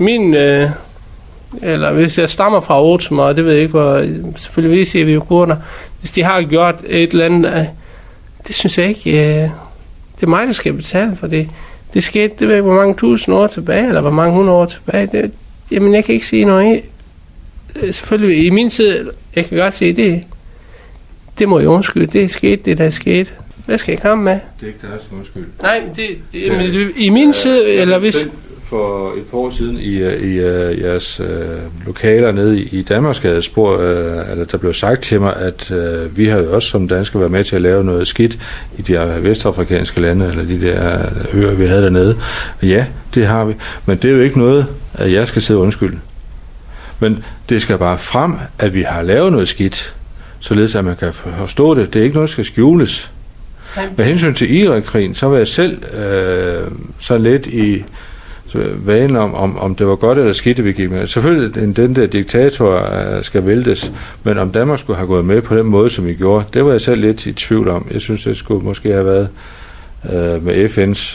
hvis jeg stammer fra otomer, og det ved jeg ikke, hvor selvfølgelig siger vi jo kurder, hvis de har gjort et eller andet, det synes jeg ikke, det er mig, der skal betale for det. Det skete, det ved jeg ikke, hvor mange tusind år tilbage, eller hvor mange 100 år tilbage. Jamen, jeg kan ikke sige noget. Selvfølgelig, i min tid, jeg kan godt sige, det må jeg undskylde. Det er sket, det der er sket. Hvad skal jeg komme med? Det er ikke deres undskyld. Nej, i min tid, eller hvis... For et par år siden i jeres lokaler nede i Danmarksgade eller der blev sagt til mig, at vi har jo også som danskere været med til at lave noget skidt i de vestafrikanske lande, eller de der øer, vi havde dernede. Ja, det har vi. Men det er jo ikke noget, at jeg skal sidde undskyld. Men det skal bare frem, at vi har lavet noget skidt, således at man kan forstå det. Det er ikke noget, der skal skjules. Med hensyn til Irak-krigen, så var jeg selv så lidt i vanen om det var godt eller skidt, vi gik med. Selvfølgelig, den der diktator skal væltes, men om Danmark skulle have gået med på den måde, som vi gjorde, det var jeg selv lidt i tvivl om. Jeg synes, det skulle måske have været med FN's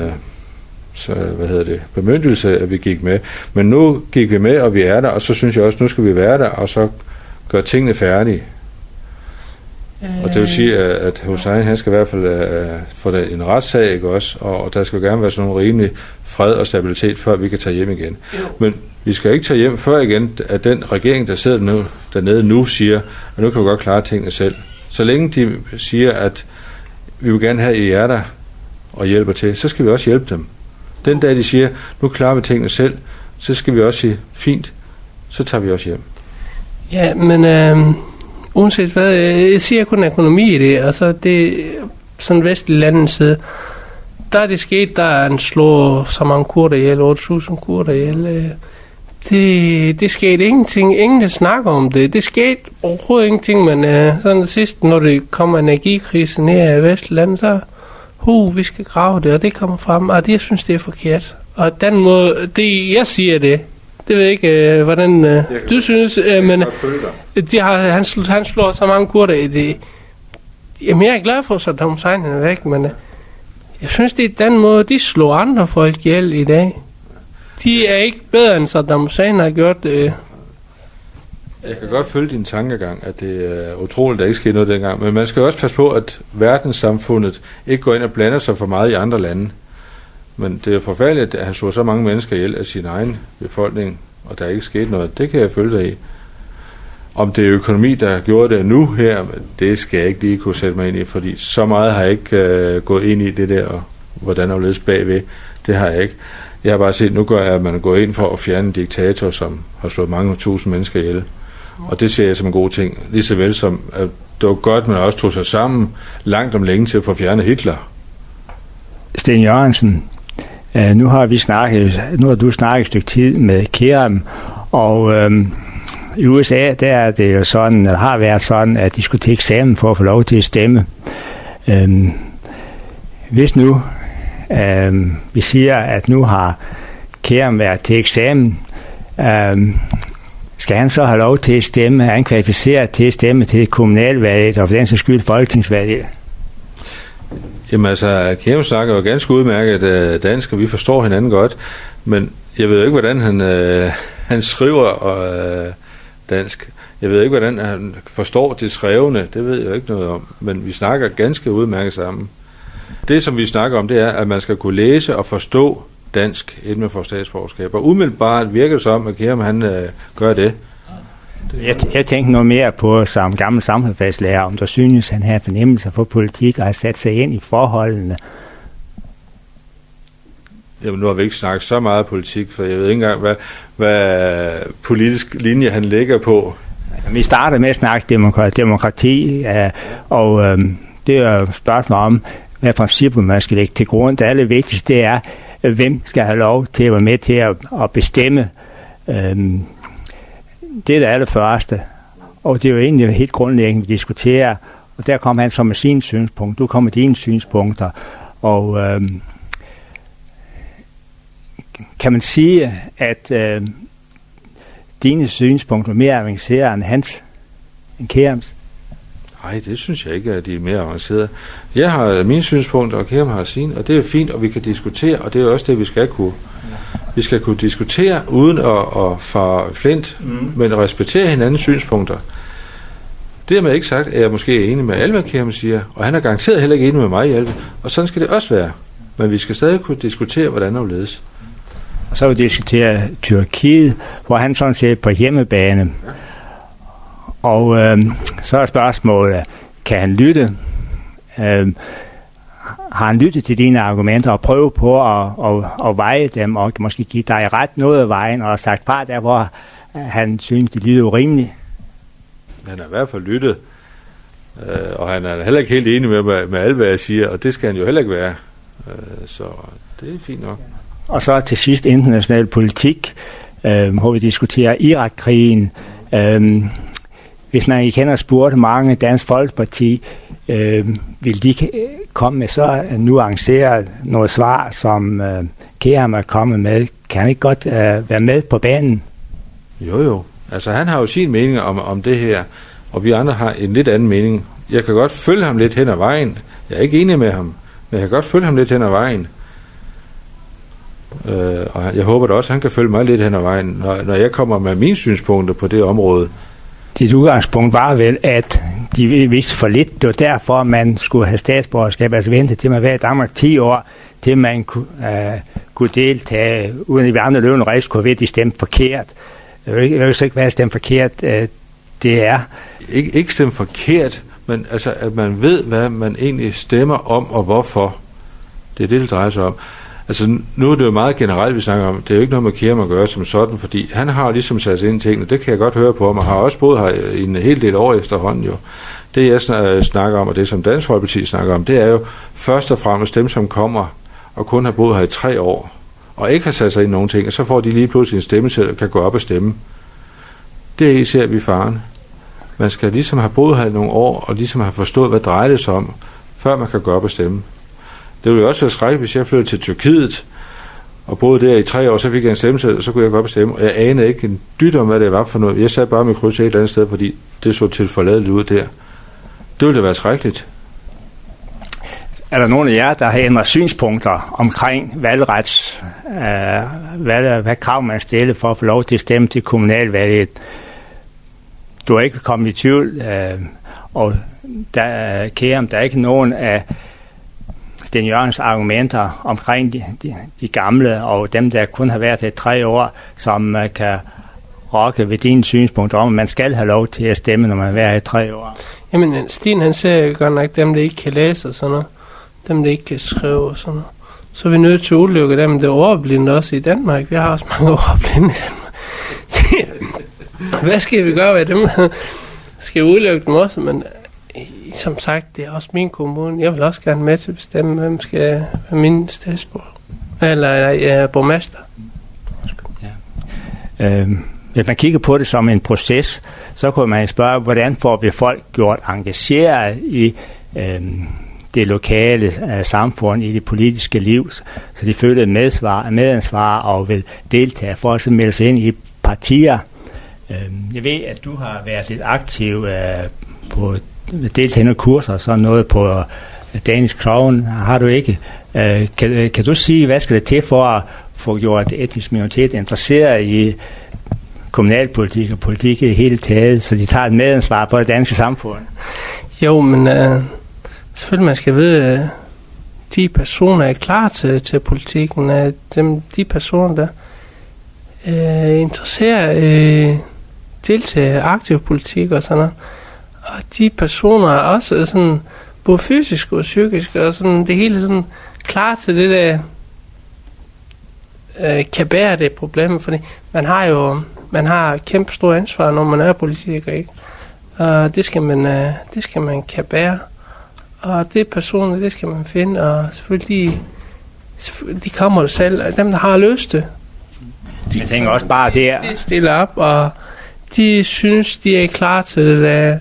bemyndigelse, at vi gik med. Men nu gik vi med, og vi er der, og så synes jeg også, nu skal vi være der, og så gøre tingene færdige. Og det vil sige, at Hussein, han skal i hvert fald få en retssag, ikke også? Og der skal gerne være sådan en rimelig fred og stabilitet, før vi kan tage hjem igen. Jo. Men vi skal ikke tage hjem før igen, at den regering, der sidder dernede nu, siger, at nu kan vi godt klare tingene selv. Så længe de siger, at vi vil gerne have I er der og hjælper til, så skal vi også hjælpe dem. Den dag de siger, nu klarer vi tingene selv, så skal vi også sige, fint, så tager vi også hjem. Ja, men uanset hvad, jeg siger kun økonomi i det, altså det sådan vestlige landens side, der er det sket, der er en slå så mange kurder ihjel, 8.000 kurder ihjel. Det skete ingenting, ingen der snakker om det. Det skete overhovedet ingenting, men sådan sidst, når det kommer energikrise ned i vestlige lande, vi skal grave det, og det kommer frem, og det, jeg synes, det er forkert. Og den måde, det, jeg siger det ved jeg ikke, hvordan du synes, men han slår så mange kurter i det. Jamen, jeg er glad for, at Saddam Hussein er væk, men jeg synes, det er den måde, de slår andre folk ihjel i dag. De er ikke bedre, end Saddam Hussein har gjort det. Jeg kan godt følge din tankegang, at det er utroligt, at der ikke sker noget dengang. Men man skal også passe på, at verdenssamfundet ikke går ind og blander sig for meget i andre lande. Men det er forfærdeligt, at han slog så mange mennesker ihjel af sin egen befolkning, og der er ikke sket noget. Det kan jeg følge dig i. Om det er økonomi, der gjorde det nu her, det skal jeg ikke lige kunne sætte mig ind i, fordi så meget har jeg ikke gået ind i det der, og hvordan der ledes bagved. Det har jeg ikke. Jeg har bare set, nu gør jeg, at man er gået ind for at fjerne en diktator, som har slået mange tusind mennesker ihjel. Og det ser jeg som en god ting. Lige så vel som, at det var godt, man også tog sig sammen langt om længe til at få fjernet Hitler. Sten Jørgensen, nu har du snakket et stykke tid med Kerem, og i USA, der er det jo sådan, eller har været sådan, at de skulle til eksamen for at få lov til at stemme. Hvis nu vi siger, at nu har Kerem været til eksamen, skal han så have lov til at stemme? Er han kvalificeret til at stemme til kommunalvalget, og for den sags skyld folketingsvalget? Jamen altså, Kerem snakker jo ganske udmærket dansk, og vi forstår hinanden godt, men jeg ved jo ikke, hvordan han skriver dansk. Jeg ved ikke, hvordan han forstår det skrevne, det ved jeg ikke noget om, men vi snakker ganske udmærket sammen. Det, som vi snakker om, det er, at man skal kunne læse og forstå dansk, inden man får statsborgerskab. Og umiddelbart virker det som, at Kerem han gør det. Jeg tænkte noget mere på som gammel samfundsfagslærer, om der synes, han har fornemmelser for politik og har sat sig ind i forholdene. Jamen, nu har vi ikke snakket så meget politik, for jeg ved ikke engang, hvad politisk linje han ligger på. Vi startede med at snakke demokrati, og det er et spørgsmål om, hvad principper man skal lægge til grund. Det allervigtigste det er, hvem skal have lov til at være med til at bestemme. Det er det allerførste. Og det er jo egentlig helt grundlæggende, vi diskuterer. Og der kom han så med sine synspunkter. Du kom med dine synspunkter. Og kan man sige, at dine synspunkter er mere avancerede end Kerems? Nej, det synes jeg ikke, at de er mere avancerede. Jeg har mine synspunkter, og Kerem har sine, og det er fint, og vi kan diskutere, og det er også det, vi skal kunne. Vi skal kunne diskutere uden at fare flint, men respektere hinandens synspunkter. Dermed ikke sagt, at jeg måske er enig med alt, hvad Kerem siger, og han er garanteret heller ikke enig med mig i alt, og sådan skal det også være. Men vi skal stadig kunne diskutere, hvordan det ledes. Og så vil vi diskutere Tyrkiet, hvor han sådan set på hjemmebane. Ja. Og så er spørgsmålet, kan han lytte? Har han lyttet til dine argumenter og prøvet på at veje dem, og måske give dig ret noget af vejen, og sagt fra der, hvor han synes, det lyder urimeligt? Han har i hvert fald lyttet, og han er heller ikke helt enig med alt, hvad jeg siger, og det skal han jo heller ikke være. Så det er fint nok. Og så til sidst international politik, hvor vi diskuterer Irak-krigen. Hvis man ikke kender spurgte mange Dansk Folkeparti, vil de komme med så nuanceret noget svar, som Kerem er kommet med? Kan han ikke godt være med på banen? Jo. Altså han har jo sin mening om det her, og vi andre har en lidt anden mening. Jeg kan godt følge ham lidt hen ad vejen. Jeg er ikke enig med ham, men jeg kan godt følge ham lidt hen ad vejen. Og jeg håber da også, at han kan følge mig lidt hen ad vejen, når jeg kommer med mine synspunkter på det område. Dit udgangspunkt var vel, at de vidste for lidt. Det var derfor, man skulle have statsborgerskab, altså vente til man var i Danmark 10 år, til man kunne deltage, uden at vi andre løbende risiko ved, at de stemte forkert. Jeg ved ikke, hvad stemt forkert det er. Ikke stemt forkert, men altså, at man ved, hvad man egentlig stemmer om, og hvorfor. Det er det drejer sig om. Altså, nu er det jo meget generelt, vi snakker om. Det er jo ikke noget med Kerem at gøre som sådan, fordi han har ligesom sat sig ind i tingene. Det kan jeg godt høre på ham, og har også boet her i en hel del år efterhånden jo. Det jeg snakker om, og det som Dansk Folkeparti snakker om, det er jo først og fremmest dem, som kommer og kun har boet her i 3 år, og ikke har sat sig ind i nogen ting, og så får de lige pludselig en stemme til, og kan gå op og stemme. Det er især vi faren. Man skal ligesom have boet her i nogle år, og ligesom have forstået, hvad drejer det sig om, før man kan gå op og stemme. Det ville jo også være skrækkeligt, hvis jeg flyttede til Tyrkiet, og boede der i 3 år, så fik jeg en stemmeseddel, og så kunne jeg godt bestemme. Og jeg anede ikke en dyt om, hvad det var for noget. Jeg sad bare med kryds et eller andet sted, fordi det så tilforladeligt ud der. Det ville da være skrækkeligt. Er der nogen af jer, der har ændret synspunkter omkring valgrets, hvad krav man stiller for at få lov til at stemme til kommunalvalget? Du er ikke kommet i tvivl, og der er ikke nogen af Sten Jørgens argumenter omkring de gamle og dem, der kun har været i 3 år, som kan rokke ved dine synspunkter om, at man skal have lov til at stemme, når man har været i 3 år. Jamen, Sten han ser godt nok dem, der ikke kan læse og sådan noget. Dem, der ikke kan skrive og sådan noget. Så er vi nødt til at udelukke dem, der er overblinde også i Danmark. Vi har også mange overblinde i Danmark. Hvad skal vi gøre ved dem? Skal vi udelukke dem også? Men som sagt, det er også min kommune. Jeg vil også gerne med til at bestemme, hvem skal være min statsborger. Eller borgmester. Ja. Hvis man kigger på det som en proces, så kunne man spørge, hvordan får vi folk gjort engageret i det lokale samfund, i det politiske liv, så de føler et medansvar og vil deltage for at melde sig ind i partier. Jeg ved, at du har været lidt aktiv på deltagende kurser og sådan noget på Danish Crown. Har du ikke? Kan du sige, hvad skal det til for at få gjort etnisk minoritet interesseret i kommunalpolitik og politik i det hele taget, så de tager et medansvar for det danske samfund? Jo, men selvfølgelig man skal vide, at de personer er klar til politikken, at de personer, der interesserer deltage aktiv politik og sådan noget, og de personer er også sådan, både fysisk og psykisk, og sådan, det hele sådan klar til det der, kan bære det problem, fordi man har kæmpe stor ansvar, når man er politiker, ikke? Og det skal man kan bære. Og det personer, det skal man finde, og selvfølgelig de kommer det selv, dem der har lyst til. Jeg tænker også bare de stiller op, og de synes, de er klar til det der.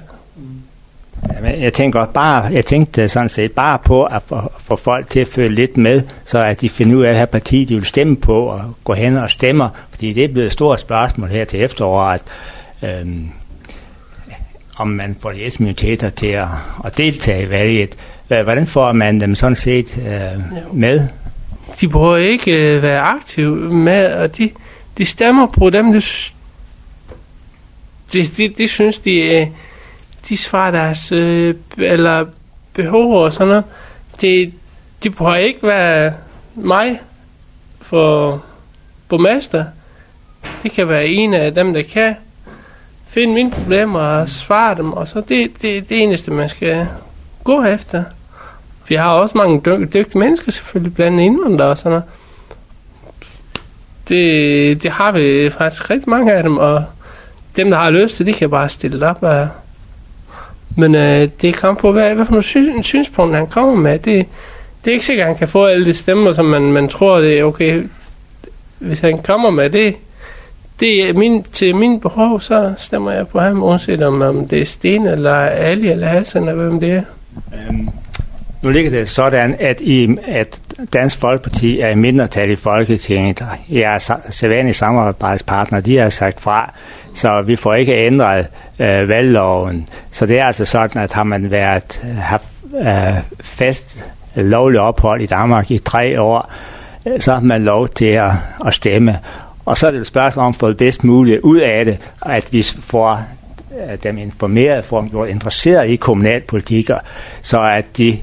Jeg tænkte sådan set bare på at få folk til at følge lidt med, så at de finder ud af, at det her parti, de vil stemme på, og gå hen og stemmer, fordi det er blevet et stort spørgsmål her til efteråret, om man får de minoriteter til at deltage i valget. Hvordan får man dem sådan set med? De behøver ikke være aktive med, og de stemmer på dem, de synes, de svarer deres eller behov og sådan noget. De behøver ikke være mig for borgmester. Det kan være en af dem, der kan finde mine problemer og svare dem, og så det eneste, man skal gå efter. Vi har også mange dygtige mennesker selvfølgelig, blandt indvandrere og sådan noget. Det har vi faktisk rigtig mange af dem, og dem, der har lyst til, de kan bare stille op. Men det kommer på, hvad for nogle synspunkter han kommer med. Det er ikke sikkert, at han kan få alle de stemmer, som man tror, det er okay. Hvis han kommer med det er til min behov, så stemmer jeg på ham, uanset om det er Sten, eller Ali, eller Hassan, eller hvem det er. Nu ligger det sådan, at Dansk Folkeparti er i mindretal i Folketinget. Jeg er sædvanlige samarbejdspartner, de har sagt fra, så vi får ikke ændret valgloven. Så det er altså sådan, at har man haft fast lovlig ophold i Danmark i 3 år, så har man lov til at stemme. Og så er det et spørgsmål om at få det bedst muligt ud af det, at vi får dem informeret, får dem gjort interesseret i kommunalpolitikker, så at de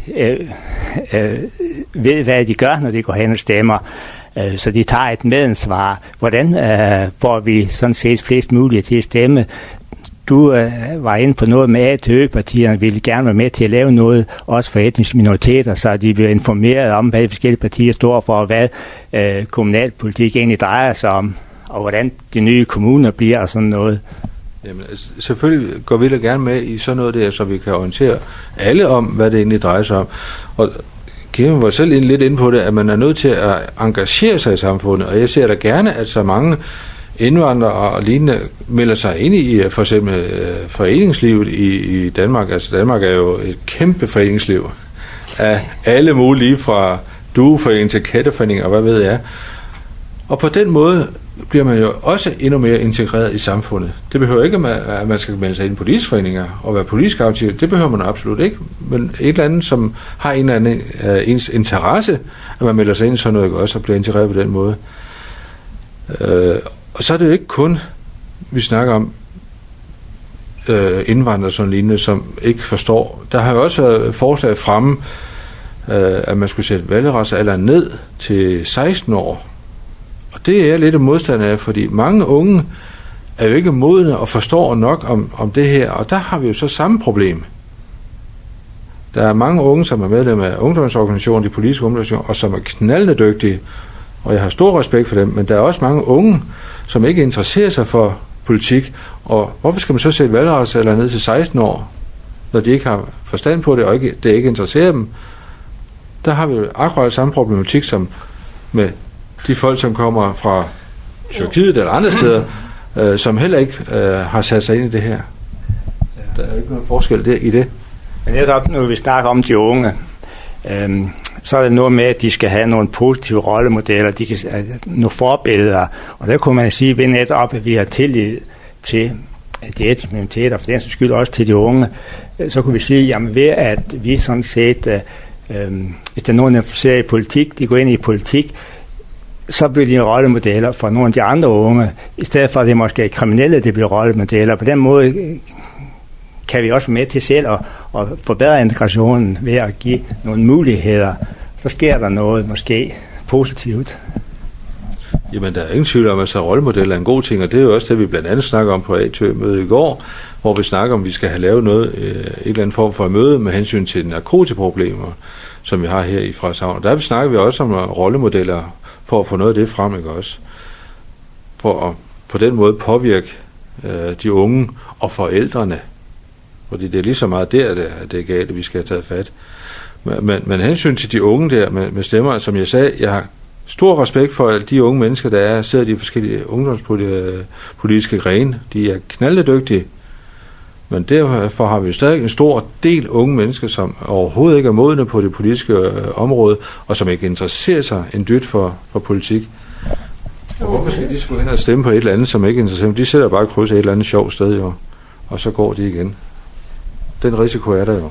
ved, hvad de gør, når de går hen og stemmer. Så de tager et medansvar. Hvordan får vi sådan set flest mulige til at stemme? Du var inde på noget med A-til-Ø-partierne, ville gerne være med til at lave noget, også for etniske minoriteter, så de bliver informeret om, hvad de forskellige partier står for, og hvad kommunalpolitik egentlig drejer sig om, og hvordan de nye kommuner bliver og sådan noget. Jamen, selvfølgelig går vi da gerne med i sådan noget der, så vi kan orientere alle om, hvad det egentlig drejer sig om. Og Kim var selv lidt inde på det, at man er nødt til at engagere sig i samfundet, og jeg ser da gerne, at så mange indvandrere og lignende melder sig ind i for eksempel foreningslivet i Danmark. Altså Danmark er jo et kæmpe foreningsliv. af alle mulige, fra dueforening til katteforening og hvad ved jeg. Og på den måde bliver man jo også endnu mere integreret i samfundet. Det behøver ikke, at man skal melde sig ind i politiske og være politisk aktiv. Det behøver man absolut ikke. Men et eller andet, som har en eller anden ens interesse, at man melder sig ind i sådan noget, også og bliver integreret på den måde. Og så er det jo ikke kun, vi snakker om indvandrere sådan lignende, som ikke forstår. Der har jo også været forslag fremme, at man skulle sætte valgretsalderen ned til 16 år. Og det er jeg lidt modstander af, fordi mange unge er jo ikke modne og forstår nok om det her, og der har vi jo så samme problem. Der er mange unge, som er medlem af ungdomsorganisationer, de politiske ungdomsorganisationer, og som er knaldende dygtige, og jeg har stor respekt for dem, men der er også mange unge, som ikke interesserer sig for politik, og hvorfor skal man så sætte valgretsalderen ned til 16 år, når de ikke har forstand på det, og det ikke interesserer dem? Der har vi jo akkurat samme problematik som med de folk, som kommer fra Tyrkiet eller andre steder, som heller ikke har sat sig ind i det her. Der er ikke nogen forskel der i det. Men netop når vi snakker om de unge, så er det noget med, at de skal have nogle positive rollemodeller, de kan nogle forbilleder, og der kunne man sige ved netop, at vi har tillid til de etniske minoriteter, for den sags skyld også til de unge, så kunne vi sige, jamen ved at vi sådan set, hvis der er nogen, der er interesseret i politik, de går ind i politik, så bliver de rollemodeller for nogle af de andre unge, i stedet for at det måske er kriminelle, det bliver rollemodeller. På den måde kan vi også være med til selv at forbedre integrationen ved at give nogle muligheder. Så sker der noget måske positivt. Jamen, der er ingen tvivl om, at så rollemodeller er en god ting, og det er jo også det, vi blandt andet snakker om på A-mødet i går, hvor vi snakker om, at vi skal have lavet noget, et eller andet form for møde med hensyn til narkotikaproblemer, som vi har her i Frederikshavn. Der snakker vi også om rollemodeller for at få noget af det frem, ikke også? For at på den måde påvirke de unge og forældrene. Fordi det er lige så meget det er galt, at vi skal have taget fat. Men hensyn til de unge der med stemmer, som jeg sagde, jeg har stor respekt for alle de unge mennesker, der sidder i de forskellige ungdomspolitiske grene. De er knaldedygtige. Men derfor har vi jo stadig en stor del unge mennesker, som overhovedet ikke er modne på det politiske område, og som ikke interesserer sig en dyt for politik. Og hvorfor skal de skulle hen og stemme på et eller andet, som ikke interesserer dem? De sætter bare kryds et eller andet sjovt sted, jo, og så går de igen. Den risiko er der jo.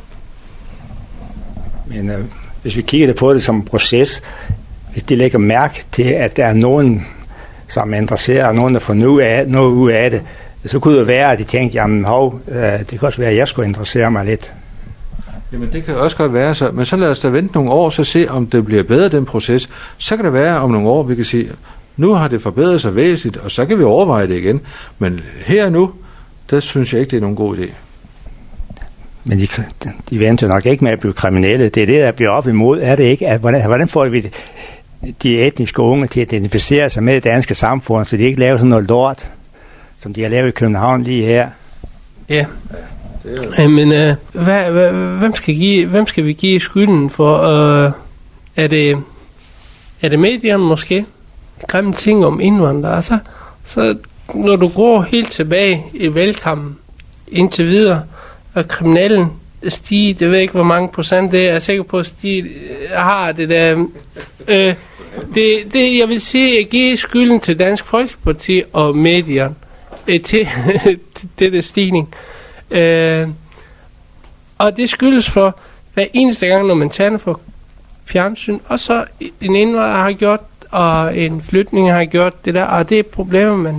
Men hvis vi kigger på det som en proces, hvis de lægger mærke til, at der er nogen, som er interesseret, og nogen, der får noget ud af det, så kunne det være, at de tænkte, jamen det kan også være, at jeg skulle interessere mig lidt. Jamen det kan også godt være så, men så lad os da vente nogle år, så se om det bliver bedre, den proces. Så kan det være om nogle år, vi kan sige, nu har det forbedret sig væsentligt, og så kan vi overveje det igen. Men her nu, der synes jeg ikke, det er nogen god idé. Men de venter nok ikke med at blive kriminelle. Det er det, der bliver op imod. Er det ikke? Hvordan får vi de etniske unge til at identificere sig med det danske samfund, så de ikke laver sådan noget lort, som de har lavet i København lige her? Ja. Men hvem skal vi give skylden for? Er det medierne måske? Grimme ting om indvandrere. Så når du går helt tilbage i valgkampen indtil videre, og kriminellen Stig, det ved ikke, hvor mange procent det er. Jeg er sikker på, at Stig har det der. Jeg vil sige, at give skylden til Dansk Folkeparti og medierne til dette stigning. Og det skyldes for hver eneste gang, når man tager for fjernsyn, og så en indvandrer har gjort, og en flytning har gjort det der, og det er problemer, man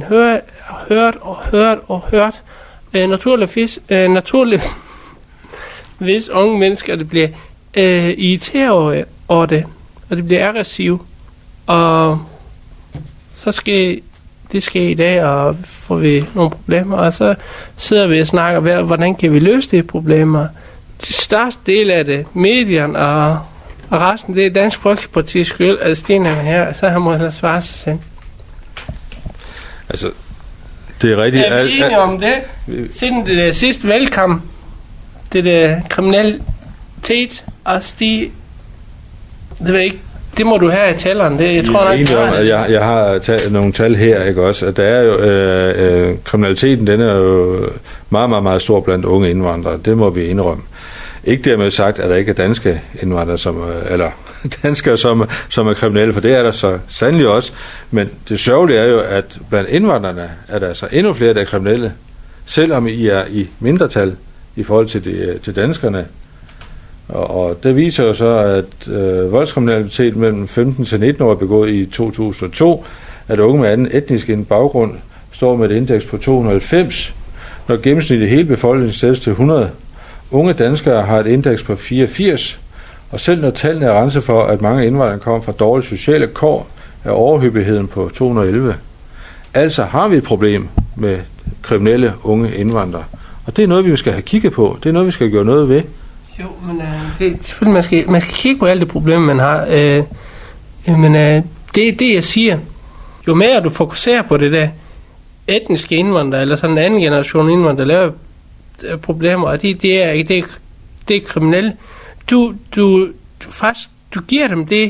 hørt. Naturligt, hvis unge mennesker det bliver irriteret over det, og det bliver aggressivt, og så skal det ske i dag, og får vi nogle problemer, og så sidder vi og snakker, hvordan kan vi løse de problemer. De største del af det, medierne og resten, det er Dansk Folkepartis skyld, at Sten er her, så han må have svare sig selv. Altså, det er rigtigt. Er vi enige om det? Siden det sidste valgkamp, det der kriminalitet og Stig, det ved ikke, det må du have i tallerne. Det, jeg tror nok, enig om, at jeg har nogle tal her, ikke også? At der er jo kriminaliteten, den er jo meget, meget, meget stor blandt unge indvandrere. Det må vi indrømme. Ikke dermed sagt, at der ikke er danske indvandrere, eller danskere, som er kriminelle, for det er der så sandelig også. Men det sørgelige er jo, at blandt indvandrerne er der altså endnu flere, der er kriminelle, selvom I er i mindretal i forhold til danskerne. Og det viser jo så, at voldskriminalitet mellem 15 til 19 år er begået i 2002, at unge med anden etnisk baggrund står med et indeks på 290, når gennemsnitligt hele befolkningen sættes til 100. Unge danskere har et indeks på 84, og selv når tallene er renset for, at mange indvandrere kommer fra dårlige sociale kår, er overhyppigheden på 211. Altså har vi et problem med kriminelle unge indvandrere. Og det er noget, vi skal have kigget på. Det er noget, vi skal gøre noget ved. Jo, men det er selvfølgelig, man skal kigge på alle de problemer, man har. Men det er det, jeg siger. Jo mere du fokuserer på det der etniske indvandrere, eller sådan en anden generation indvandrere, der laver problemer, og det er kriminelle. Du giver dem det,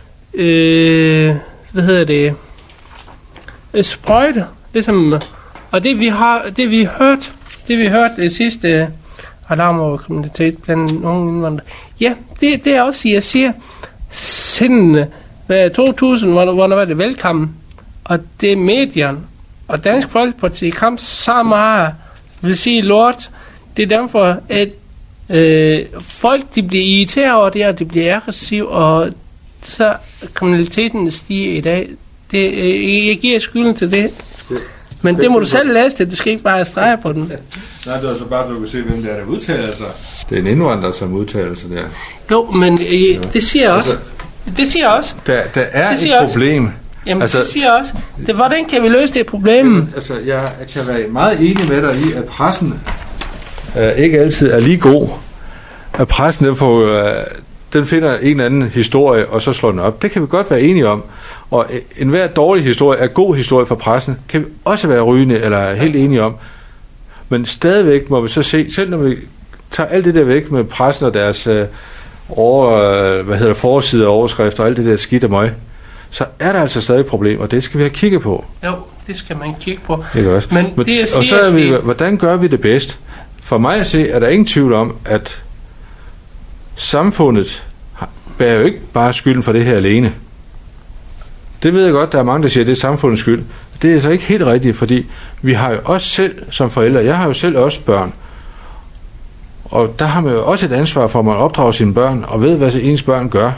sprøjte, ligesom, og det vi hørte det sidste alarm over kriminalitet blandt unge indvandrere. Ja, det er også, jeg siger, siden 2000, hvor der var det velkommen, og det er medierne, og Dansk Folkeparti kom så meget, vil sige lort, det er derfor, at folk, de bliver irriteret over det, og de bliver aggressive, og så kriminaliteten stiger i dag. Jeg giver skylden til det. Men det må du selv læse det, du skal ikke bare strege på den. Nej, det er så bare, du kan se, hvem det er, der udtaler sig. Det er en indvandrer, som udtaler sig der. Jo, men det siger jeg også. Det siger jeg også. Der er et problem. Jamen, det siger jeg også. Hvordan kan vi løse det problem? Jamen, altså, jeg kan være meget enig med dig i, at pressen ikke altid er lige god. At pressen, den finder en eller anden historie, og så slår den op. Det kan vi godt være enige om. Og enhver dårlig historie er god historie for pressen. Kan vi også være rygende, eller helt enige om. Men stadigvæk må vi så se, selv når vi tager alt det der væk med pressen og deres forsider og overskrifter og alt det der skidt og møg, så er der altså stadig et problem, og det skal vi have kigget på. Jo, det skal man kigge på. Ikke også? Men det, jeg siger, og så er vi, hvordan gør vi det bedst? For mig at se, er der ingen tvivl om, at samfundet bærer jo ikke bare skylden for det her alene. Det ved jeg godt, der er mange, der siger, at det er samfundets skyld. Det er så ikke helt rigtigt, fordi vi har jo også selv som forældre, jeg har jo selv også børn, og der har man jo også et ansvar for, at man opdrager sine børn, og ved, hvad ens børn gør.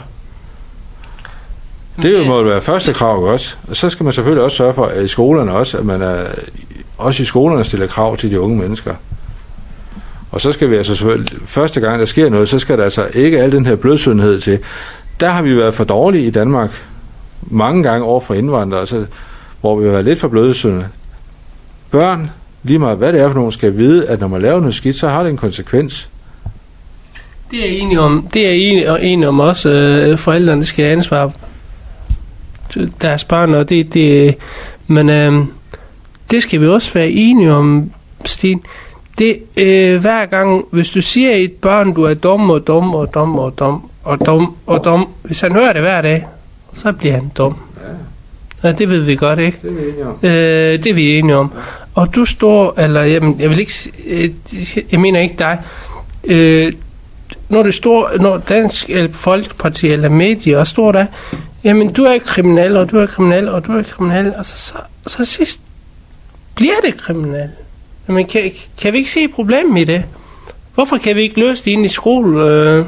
Det må være første krav også. Og så skal man selvfølgelig også sørge for, at i skolerne også, at man også i skolerne stiller krav til de unge mennesker. Og så skal vi altså selvfølgelig, første gang der sker noget, så skal der altså ikke al den her blødsødenhed til. Der har vi været for dårlige i Danmark mange gange over for indvandrere, altså, hvor vi har været lidt for blødsødende. Børn, lige meget hvad det er for nogen, skal vide, at når man laver noget skidt, så har det en konsekvens. Det er jeg enig om. Det er jeg enig om også. Forældrene skal have ansvar deres børn, og men det skal vi også være enige om, Stine. Det hver gang, hvis du siger et barn, du er dum og dum og dum og dum og dum og dum, hvis han hører det hver dag, så bliver han dum. Ja, det ved vi godt, ikke? Det er vi enige om. Og du står, eller jamen, jeg vil ikke, jeg mener ikke dig. Når det står, når Dansk Folkeparti eller medier og står der, jamen du er kriminel, og du er kriminel, og du er kriminel, altså så sidst bliver det kriminel. Men kan vi ikke se problemet i det? Hvorfor kan vi ikke løse det inde i skole?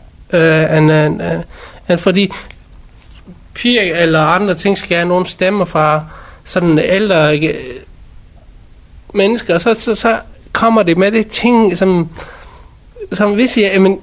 Fordi piger eller andre ting skal have nogle stemmer fra sådan ældre mennesker, og så kommer det med det ting, som vi siger, jamen,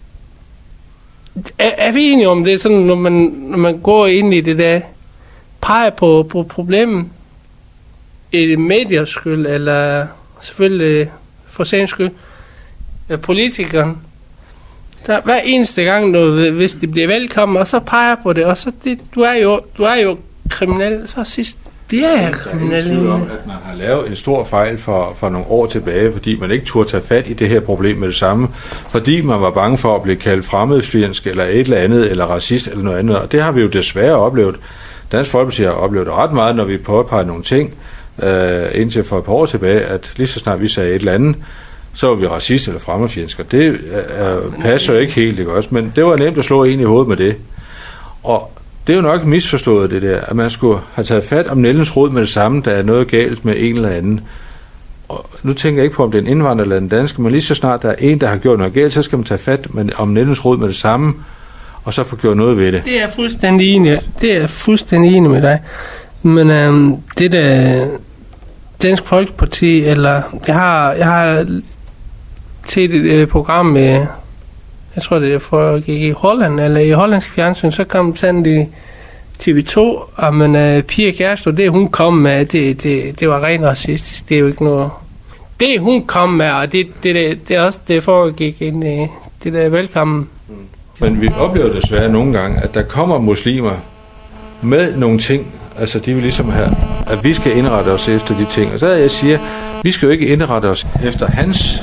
er vi enige om det, sådan, når man går ind i det der, peger på problemet, i mediers skyld, eller selvfølgelig for sagens skyld, politikeren, der hver eneste gang, hvis det bliver velkommen, og så peger på det, og så du er jo kriminel, så sidst bliver jeg kriminel. Jeg er ikke om, at man har lavet en stor fejl for nogle år tilbage, fordi man ikke turde tage fat i det her problem med det samme, fordi man var bange for at blive kaldt fremmedfjendsk, eller et eller andet, eller racist, eller noget andet, og det har vi jo desværre oplevet. Dansk Folkeparti har oplevet det ret meget, når vi påpeger nogle ting, indtil for et par år tilbage, at lige så snart vi sagde et eller andet, så var vi racister eller fremmedfjendske. Det passer jo ikke helt, ikke også? Men det var nemt at slå en i hovedet med det. Og det er jo nok misforstået det der, at man skulle have taget fat om nældens rod med det samme, der er noget galt med en eller anden. Og nu tænker jeg ikke på, om det er en indvandrer eller den danske, men lige så snart der er en, der har gjort noget galt, så skal man tage fat om nældens rod med det samme, og så få gjort noget ved det. Det er jeg fuldstændig enig med dig. Men det der Dansk Folkeparti, eller jeg har set et program med, jeg tror det er for gik i Holland, eller i hollandsk fjernsyn, så kom sådan i TV2, og Pia Kjærsgaard, det hun kom med, det var rent racistisk, det er jo ikke noget. Det hun kom med, og det er også det foregik ind i det der velkommen. Men vi oplever desværre nogle gange, at der kommer muslimer med nogle ting, altså de vil ligesom have, at vi skal indrette os efter de ting. Og så jeg siger, vi skal jo ikke indrette os efter hans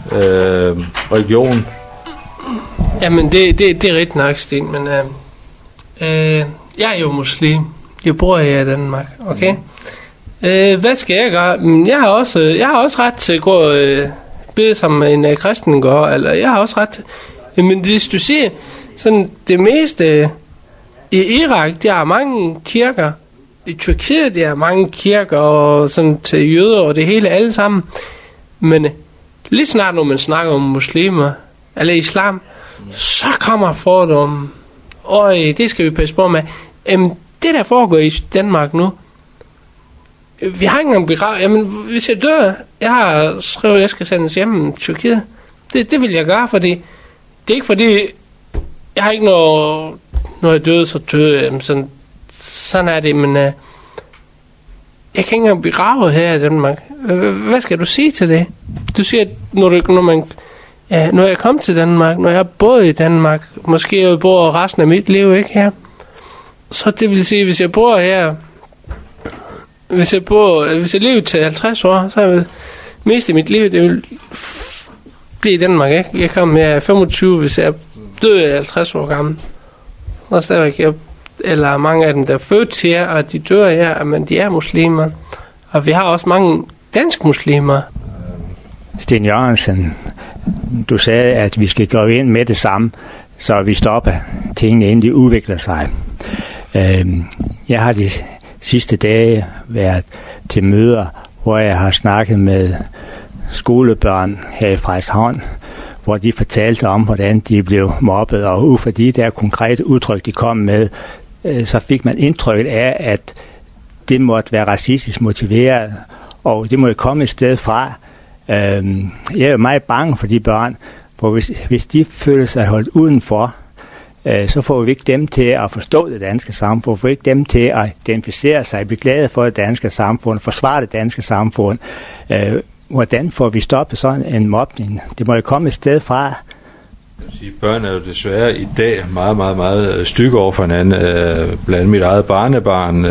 religion. Jamen det er rigtig nok, Sten, men jeg er jo muslim. Jeg bor her i Danmark, okay? Hvad skal jeg gøre? Jeg har også ret til at gå og bede som en kristen går, eller jeg har også ret til. Men hvis du siger, sådan det meste i Irak, der er mange kirker. I Tyrkiet, der er mange kirker, og sådan til jøder og det hele, alle sammen. Men lige snart, når man snakker om muslimer, eller islam, så kommer fordomme. Og det skal vi passe på med. Det der foregår i Danmark nu, vi har ikke engang begravet. Jamen, hvis jeg dør, jeg har skrevet, at jeg skal sendes hjem til Tyrkiet. Det vil jeg gøre, fordi det er ikke fordi, jeg har ikke noget, når jeg døde, så døde. Sådan er det, men jeg kan ikke engang begrave her i Danmark. Hvad skal du sige til det? Du siger, at når jeg kom til Danmark, når jeg har boet i Danmark, måske jeg bor resten af mit liv, ikke her, så det vil sige, hvis jeg bor her, hvis jeg lever til 50 år, så er mest af mit liv, det vil blive i Danmark, ikke? Jeg kom her 25, hvis jeg dør 50 år gammel. Og stadigvæk, eller mange af dem, der er født her, og de dør her, men de er muslimer. Og vi har også mange danske muslimer. Sten Jørgensen, du sagde, at vi skal gå ind med det samme, så vi stopper tingene, inden de udvikler sig. Jeg har de sidste dage været til møder, hvor jeg har snakket med skolebørn her i Frederikshavn, hvor de fortalte om, hvordan de blev mobbet, og ud fra de der konkrete udtryk, de kom med, så fik man indtrykket af, at det måtte være racistisk motiveret, og det måtte komme et sted fra. Jeg er meget bange for de børn, for hvis de føler sig holdt udenfor, så får vi ikke dem til at forstå det danske samfund, får vi ikke dem til at identificere sig, blive glade for det danske samfund, forsvare det danske samfund. Hvordan får vi stoppet sådan en mobning? Det må jo komme et sted fra. Børn er jo desværre i dag meget, meget, meget stykke over for hinanden. Blandt andet mit eget barnebarn,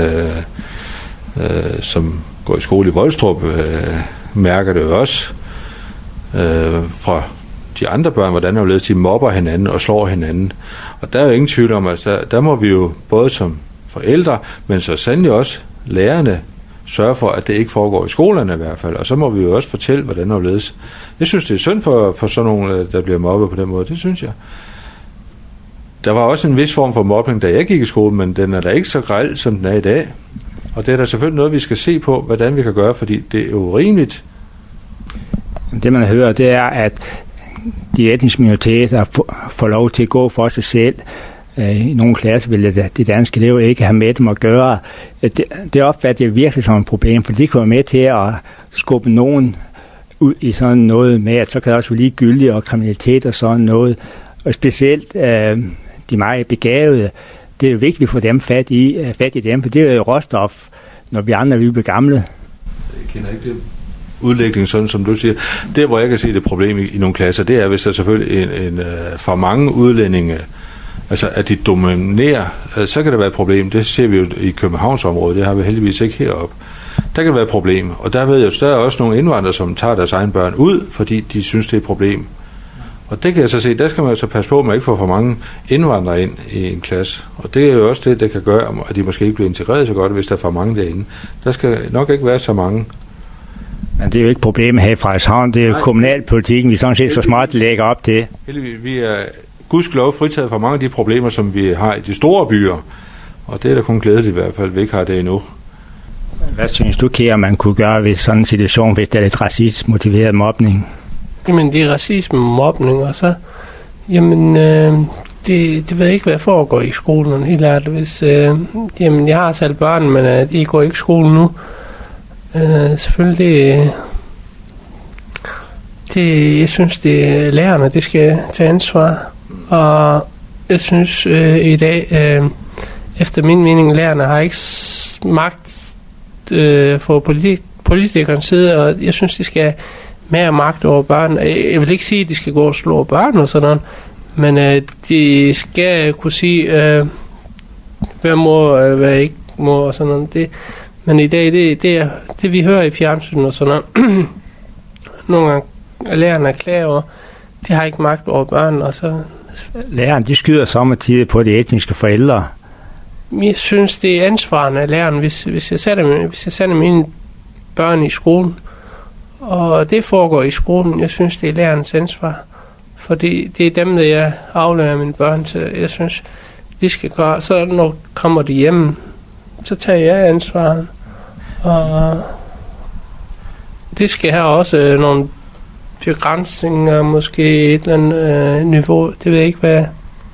som går i skole i Volstrup, mærker det jo også fra de andre børn, hvordan de mobber hinanden og slår hinanden. Og der er jo ingen tvivl om, at der må vi jo både som forældre, men så sandelig også lærerne sørge for, at det ikke foregår i skolerne i hvert fald. Og så må vi jo også fortælle, hvordan det ledes. Jeg synes, det er synd for sådan nogle, der bliver mobbet på den måde. Det synes jeg. Der var også en vis form for mobbing, da jeg gik i skole, men den er da ikke så grel, som den er i dag. Og det er da selvfølgelig noget, vi skal se på, hvordan vi kan gøre, fordi det er jo urimeligt. Det man hører, det er, at de etniske minoriteter får lov til at gå for sig selv. I nogle klasser vil de danske elever ikke have med dem at gøre. Det opfatter jeg virkelig som et problem, for de kommer med til at skubbe nogen ud i sådan noget med, at så kan det også være ligegyldigt og kriminalitet og sådan noget. Og specielt de meget begavede, det er jo vigtigt for dem fat i dem, for det er jo råstof, når vi andre vil blive gamle. Jeg kender ikke det udlægning, sådan som du siger. Det, hvor jeg kan se det problem i nogle klasser, det er, hvis der selvfølgelig for mange udlændinge, altså at de dominerer, så kan det være et problem. Det ser vi jo i Københavnsområdet, det har vi heldigvis ikke heroppe. Der kan det være et problem, og der ved jeg jo, der er også nogle indvandrere, som tager deres egne børn ud, fordi de synes, det er et problem. Og det kan jeg så se, der skal man jo så passe på, at man ikke får for mange indvandrere ind i en klasse. Og det er jo også det, der kan gøre, at de måske ikke bliver integreret så godt, hvis der er for mange derinde. Der skal nok ikke være så mange. Men det er jo ikke problemet her i Frederikshavn. Det er jo kommunalpolitikken, vi sådan set så smart lægger op til. Vi er gudskelov fritaget fra mange af de problemer, som vi har i de store byer. Og det er da kun glædeligt i hvert fald, vi ikke har det endnu. Hvad synes du, Kjær, man kunne gøre ved sådan en situation, hvis der er lidt racistisk motiveret mobning? Jamen, det er racisme og mobning, og så... Jamen, det ved jeg ikke, hvad jeg foregår i skolen, helt ærligt. Hvis, jamen, jeg har selv børn, men de går ikke i skole nu. Selvfølgelig... jeg synes, det er lærerne, det skal tage ansvar. Og jeg synes i dag, efter min mening, lærerne har ikke magt for politikernes side, og jeg synes, de skal mere magt over børn. Jeg vil ikke sige, at de skal gå og slå børn og sådan noget, men de skal kunne sige, hvad må, hvad ikke må og sådan noget. Det, men i dag, det vi hører i fjernsynet og sådan noget, nogle gange lærerne er klar over, de har ikke magt over børn, og så... Læreren, de skyder sommertider på de etniske forældre. Jeg synes, det er ansvarende af læreren, hvis jeg sætter mine børn i skolen, og det foregår i skolen. Jeg synes, det er lærernes ansvar, fordi det er dem, der jeg afleverer mine børn til. Jeg synes, de skal gøre, så når kommer de hjem, så tager jeg ansvaret, og det skal have også nogle begrænsninger, måske et eller andet niveau, det ved jeg ikke, hvad.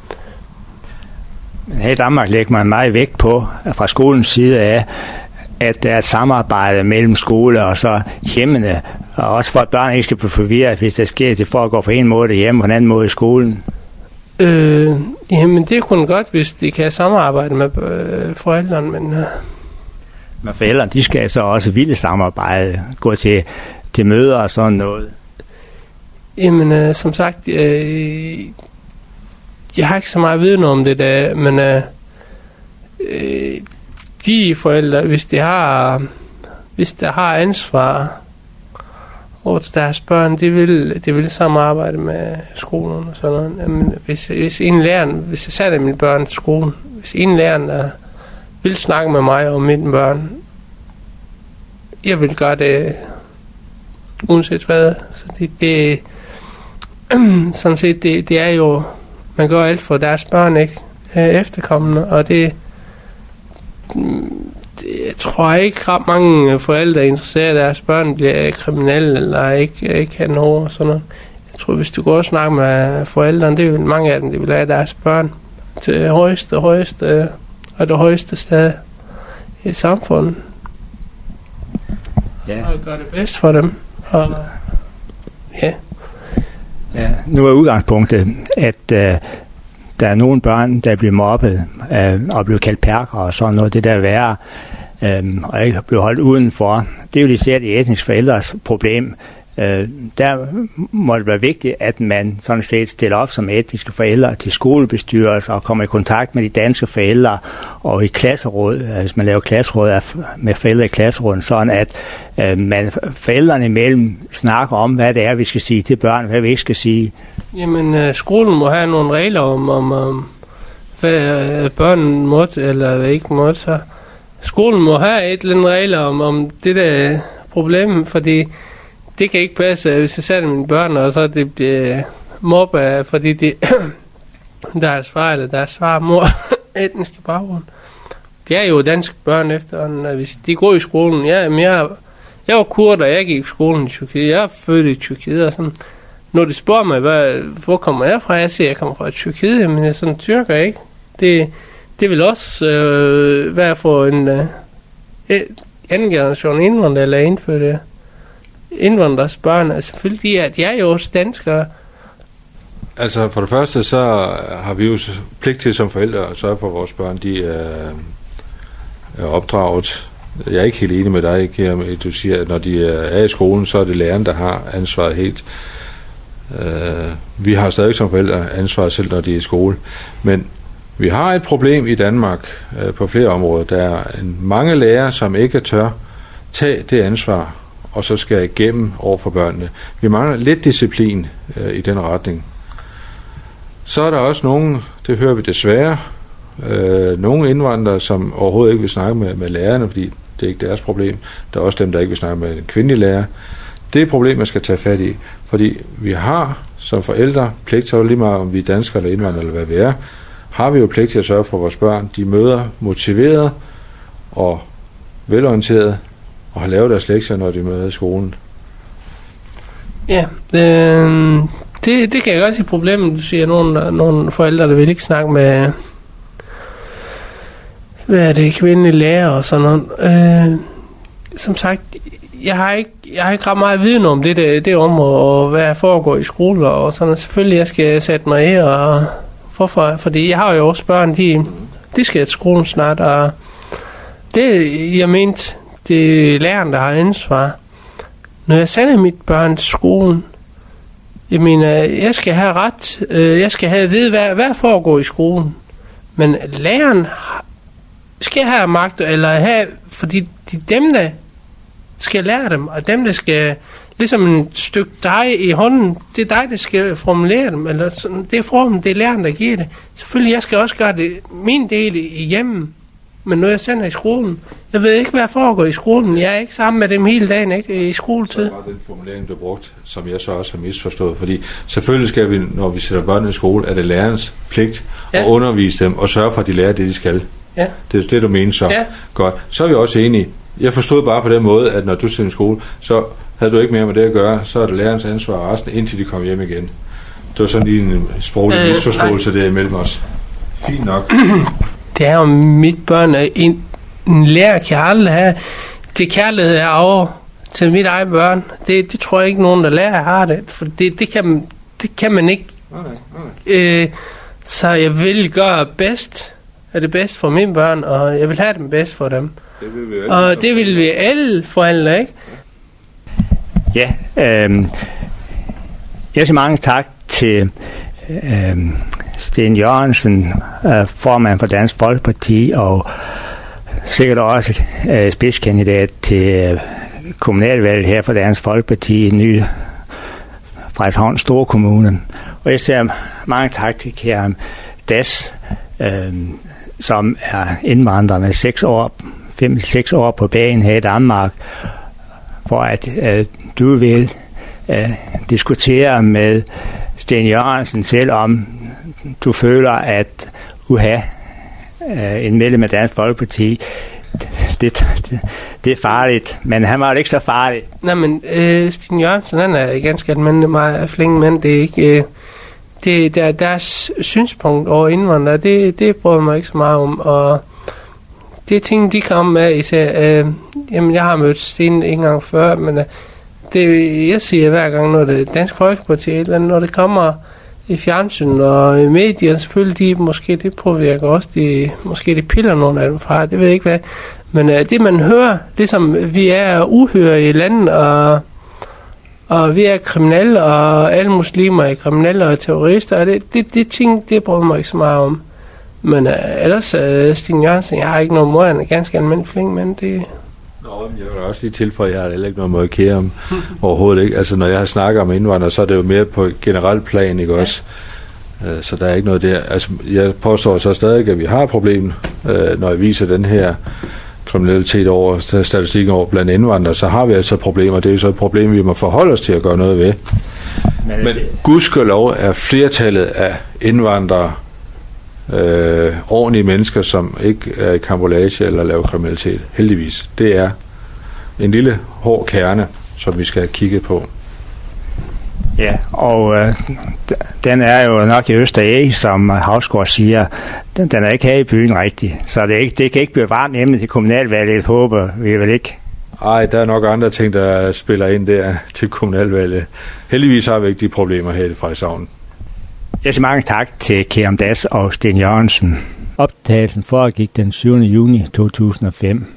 Men her i Danmark lægger man meget vægt på, fra skolens side af, at der er et samarbejde mellem skole og så hjemmene, og også for at børn ikke skal blive forvirret, hvis der sker, at det foregår på en måde hjemme, på en anden måde i skolen. Jamen det er kun godt, hvis de kan samarbejde med forældrene, men... Men forældrene, de skal så også ville samarbejde, gå til møder og sådan noget. Jamen, som sagt, jeg har ikke så meget viden om det der, men de forældre, hvis der har ansvar over til deres børn, de vil samarbejde med skolen og sådan noget. Jamen, hvis jeg sætter mine børn til skolen, hvis en lærer der vil snakke med mig om mine børn, jeg vil gøre det uanset hvad. Så det sådan set, det er jo, man gør alt for deres børn, ikke? Efterkommende, og det jeg tror ikke ret mange forældre er interesseret, at deres børn bliver kriminelle, eller ikke har noget og sådan noget. Jeg tror, hvis du går og snakker med forældrene, det vil mange af dem, de vil have deres børn til det højeste og det højeste sted i samfundet. Ja. Og gøre det bedst for dem. Og, ja. Ja, nu er udgangspunktet, at der er nogle børn, der bliver mobbet og bliver kaldt perker og sådan noget, det der værre, og ikke bliver holdt udenfor. Det er jo især de etniske forældres problem. Der må det være vigtigt, at man sådan set stiller op som etniske forældre til skolebestyrelser og kommer i kontakt med de danske forældre og i klasseråd, hvis man laver klasseråd med forældre i klasseråden, sådan at man forældrene imellem snakker om, hvad det er, vi skal sige til børn, hvad vi ikke skal sige. Jamen, skolen må have nogle regler om hvad børn måtte eller hvad ikke måtte. Så skolen må have et eller andet regler om det der problem, fordi det kan ikke passe, hvis jeg sætter mine børn, og så det bliver mobbet, fordi deres far eller deres far mor etniske baggrund. Det er jo danske børn efterhånden, hvis de går i skolen. Jeg var kurder, jeg gik i skolen i Tyrkiet. Jeg er født i Tyrkiet, og sådan. Når de spørger mig, hvor kommer jeg fra? Jeg siger, jeg kommer fra Tyrkiet, men jeg er sådan tyrker, ikke? Det vil også være for en anden generation indvandrere, eller indfødte indvandrers børn. Altså selvfølgelig, de er jo også danskere. Altså for det første, så har vi jo pligt til som forældre at sørge for, at vores børn, de er opdraget. Jeg er ikke helt enig med dig, Kjær, du siger, at når de er i skolen, så er det læreren, der har ansvaret helt. Vi har stadig som forældre ansvaret selv, når de er i skole. Men vi har et problem i Danmark på flere områder. Der er mange lærere, som ikke tør tage det ansvar, og så skal igennem over for børnene. Vi mangler lidt disciplin i den retning. Så er der også nogen, det hører vi desværre, nogle indvandrere, som overhovedet ikke vil snakke med lærerne, fordi Det er ikke deres problem. Der er også dem, der ikke vil snakke med en kvindelig lærer. Det er et problem, man skal tage fat i. Fordi vi har som forældre pligt til, lige meget om vi er danskere eller indvandrere eller hvad vi er, har vi jo pligt til at sørge for vores børn. De møder motiveret og velorienteret og har lavet deres lektier, når de møder i skolen. Ja, det kan jeg godt sige problemet. Du siger, nogle forældre, der vil ikke snakke med kvindelige lærer og sådan noget. Som sagt, jeg har ikke ret meget viden om det område, og hvad der foregår i skoler og sådan. Selvfølgelig, jeg skal sætte mig her, og hvorfor? Fordi jeg har jo også børn, de skal til skolen snart, og det, jeg mente, det er læreren, der har ansvar. Når jeg sender mit børn til skolen, jeg mener, jeg skal have ret, jeg skal have at vide, hvad foregår i skolen. Men læreren skal have magt, eller have, fordi dem, der skal lære dem, og dem, der skal, ligesom et stykke dej i hånden, det er dig, der skal formulere dem, eller sådan, det er formen, det er læreren, der giver det. Selvfølgelig, jeg skal også gøre det, min del i hjemmen, men når jeg sender i skolen, jeg ved ikke, hvad der foregår i skolen. Jeg er ikke sammen med dem hele dagen, ikke, i skoletid. Det var den formulering, du brugte, som jeg så også har misforstået, fordi selvfølgelig skal vi, når vi sætter børn i skole, er det lærerens pligt at undervise dem, og sørge for, at de lærer det, de skal. Ja. Det er det, du mener så. Ja. Godt. Så er vi også enige. Jeg forstod bare på den måde, at når du sender i skole, så havde du ikke mere med det at gøre, så er det lærerens ansvar resten, indtil de kommer hjem igen. Det var sådan lige en sproglig misforståelse der imellem os. Fint nok. Det er jo mit børn, en lærer kan aldrig have det kærlighed er over til mit eget børn. Det tror jeg ikke nogen, der lærer har det, for det kan man ikke. Okay. Så jeg vil gøre det bedst for mine børn, og jeg vil have dem bedst for dem. Det vil vi og det vil vi alle forældre, ikke? Ja, jeg siger mange tak til Sten Jørgensen, formand for Dansk Folkeparti, og sikkert også spidskandidat til kommunalvalget her for Dansk Folkeparti i ny Frederikshavn Storkommune. Og jeg siger mange tak til Kære Das, som er indvandrer med 5-6 år på bagen her i Danmark, for at du vil diskutere med Sten Jørgensen selv, om du føler, at en medlem af Dansk Folkeparti, det er farligt, men han var jo ikke så farlig. Nej, men Sten Jørgensen, han er ganske almindelig meget flink, men det er ikke det er deres synspunkt over indvandrere, det bryder mig ikke så meget om, og det er ting, de kommer med, især, jamen jeg har mødt Sten en gang før, men det jeg siger hver gang, når det er Dansk Folkeparti, eller når det kommer i fjernsyn og i medier, selvfølgelig det påvirker også, måske de piller nogle af dem fra, det ved jeg ikke hvad, men det man hører, ligesom vi er uhyre i landet, og vi er kriminelle, og alle muslimer er kriminelle og terrorister, og det ting, det bryder mig ikke så meget om. Men ellers, Sten Jørgensen, jeg har ikke noget måde, han er ganske almindelig flink, men det... Jeg vil også lige tilføje, at jeg har heller ikke noget måde at kære om overhovedet ikke. Altså, når jeg har snakket om indvandrere, så er det jo mere på et generelt plan, ikke også? Så der er ikke noget der. Altså, jeg påstår så stadig, at vi har et problem, når jeg viser den her kriminalitet over statistikken over blandt indvandrere, så har vi altså problemer. Det er jo så et problem, vi må forholde os til at gøre noget ved. Men gudskelov er flertallet af indvandrere ordentlige mennesker, som ikke er i karambolage eller laver kriminalitet. Heldigvis. Det er en lille hård kerne, som vi skal have kigget på. Ja, og den er jo nok i Østeræg, som Havsgaard siger. Den er ikke her i byen rigtigt. Så det kan ikke blive varmt emne til kommunalvalget, håber vi vel ikke. Ej, der er nok andre ting, der spiller ind der til kommunalvalget. Heldigvis har vi ikke de problemer her i Frederikshavn. Jeg siger mange tak til Kære Das og Sten Jørgensen. Optagelsen foregik den 7. juni 2005.